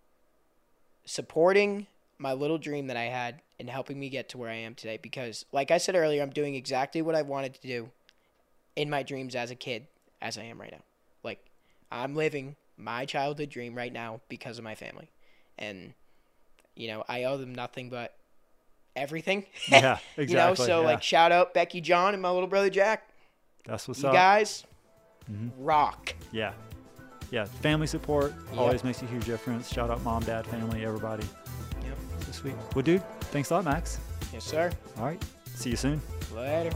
supporting my little dream that I had and helping me get to where I am today. Because, like I said earlier, I'm doing exactly what I wanted to do in my dreams as a kid as I am right now. Like, I'm living my childhood dream right now because of my family. And, I owe them nothing but everything. yeah, exactly. So, yeah. like, shout out Becky John and my little brother Jack. That's what's You up. guys rock. Yeah. yeah, family support Yep. always makes a huge difference. Shout out mom, dad, family, everybody. Yep. So sweet. Well, dude, thanks a lot, Max. Yes, sir. All right. See you soon. Later.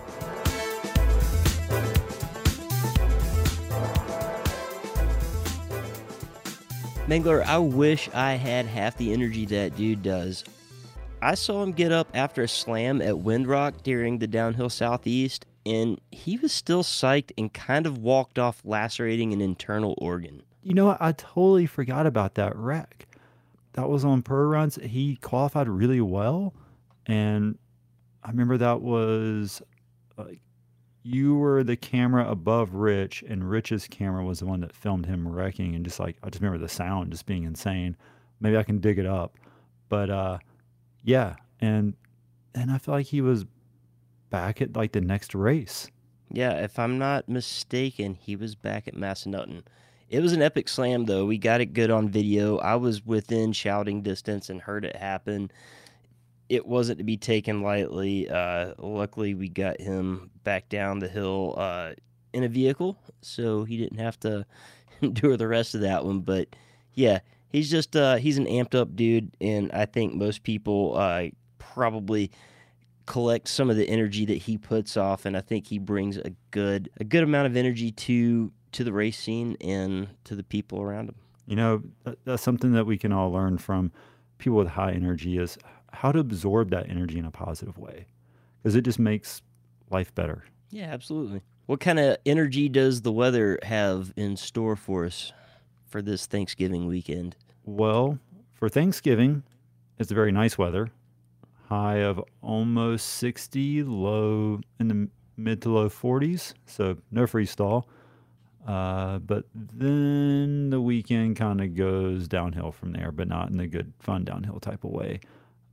Mangler, I wish I had half the energy that dude does. I saw him get up after a slam at Windrock during the Downhill Southeast, and he was still psyched and kind of walked off lacerating an internal organ. You know what? I totally forgot about that wreck. That was on Pro Runs. He qualified really well. And I remember that was like you were the camera above Rich, and Rich's camera was the one that filmed him wrecking. And just like, I just remember the sound just being insane. Maybe I can dig it up. But yeah. And I feel like he was back at like the next race. Yeah, if I'm not mistaken, he was back at Massanutten. It was an epic slam, though. We got it good on video. I was within shouting distance and heard it happen. It wasn't to be taken lightly. Luckily, we got him back down the hill in a vehicle, so he didn't have to endure the rest of that one. But, yeah, he's just he's an amped-up dude, and I think most people probably collect some of the energy that he puts off, and I think he brings a good amount of energy to the race scene and to the people around him. You know, that's something that we can all learn from people with high energy is how to absorb that energy in a positive way, because it just makes life better. Yeah, absolutely. What kind of energy does the weather have in store for us for this Thanksgiving weekend? Well, for Thanksgiving, it's very nice weather. High of almost 60, low in the mid to low 40s, so no freeze thaw. But then the weekend kind of goes downhill from there, but not in the good, fun downhill type of way.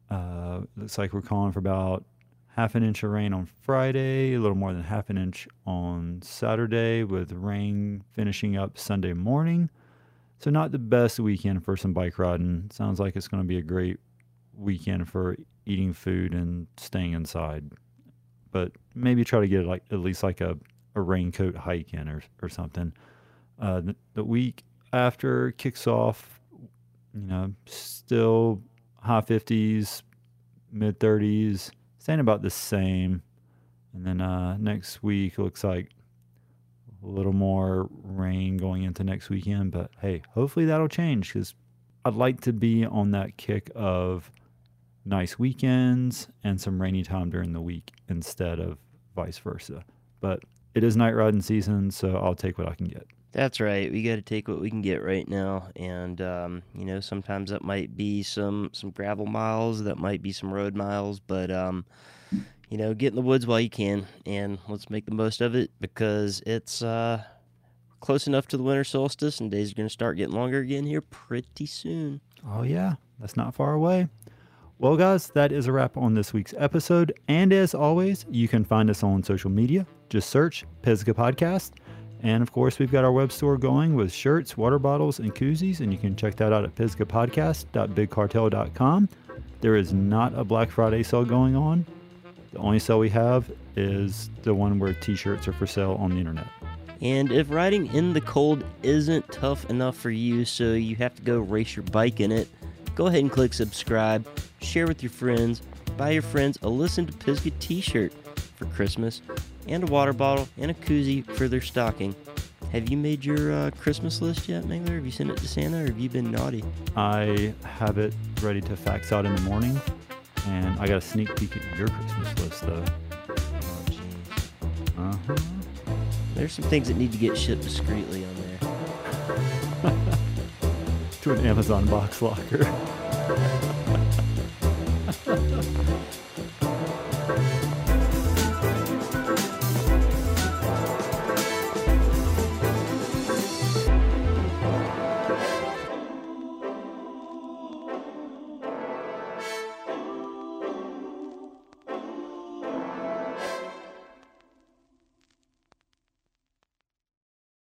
Looks like we're calling for about half an inch of rain on Friday, a little more than half an inch on Saturday, with rain finishing up Sunday morning. So not the best weekend for some bike riding. Sounds like it's going to be a great weekend for eating food and staying inside. But maybe try to get like at least like a raincoat hike in or something. The week after kicks off, you know, still high 50s, mid 30s, staying about the same. And then next week looks like a little more rain going into next weekend. But hey, hopefully that'll change, because I'd like to be on that kick of nice weekends and some rainy time during the week instead of vice versa. But it is night riding season, so I'll take what I can get. That's right. We got to take what we can get right now. And, you know, sometimes that might be some gravel miles, that might be some road miles, but, you know, get in the woods while you can, and let's make the most of it, because it's close enough to the winter solstice, and days are going to start getting longer again here pretty soon. Oh, yeah. That's not far away. Well, guys, that is a wrap on this week's episode. And as always, you can find us on social media. Just search Pisgah Podcast. And of course, we've got our web store going with shirts, water bottles, and koozies. And you can check that out at pisgahpodcast.bigcartel.com. There is not a Black Friday sale going on. The only sale we have is the one where t-shirts are for sale on the internet. And if riding in the cold isn't tough enough for you, so you have to go race your bike in it, go ahead and click subscribe, share with your friends, buy your friends a Listen to Pisgah t-shirt for Christmas, and a water bottle and a koozie for their stocking. Have you made your Christmas list yet, Mangler? Have you sent it to Santa, or have you been naughty? I have it ready to fax out in the morning, and I got a sneak peek at your Christmas list, though. Oh, jeez. Uh-huh. There's some things that need to get shipped discreetly on there. To an Amazon box locker.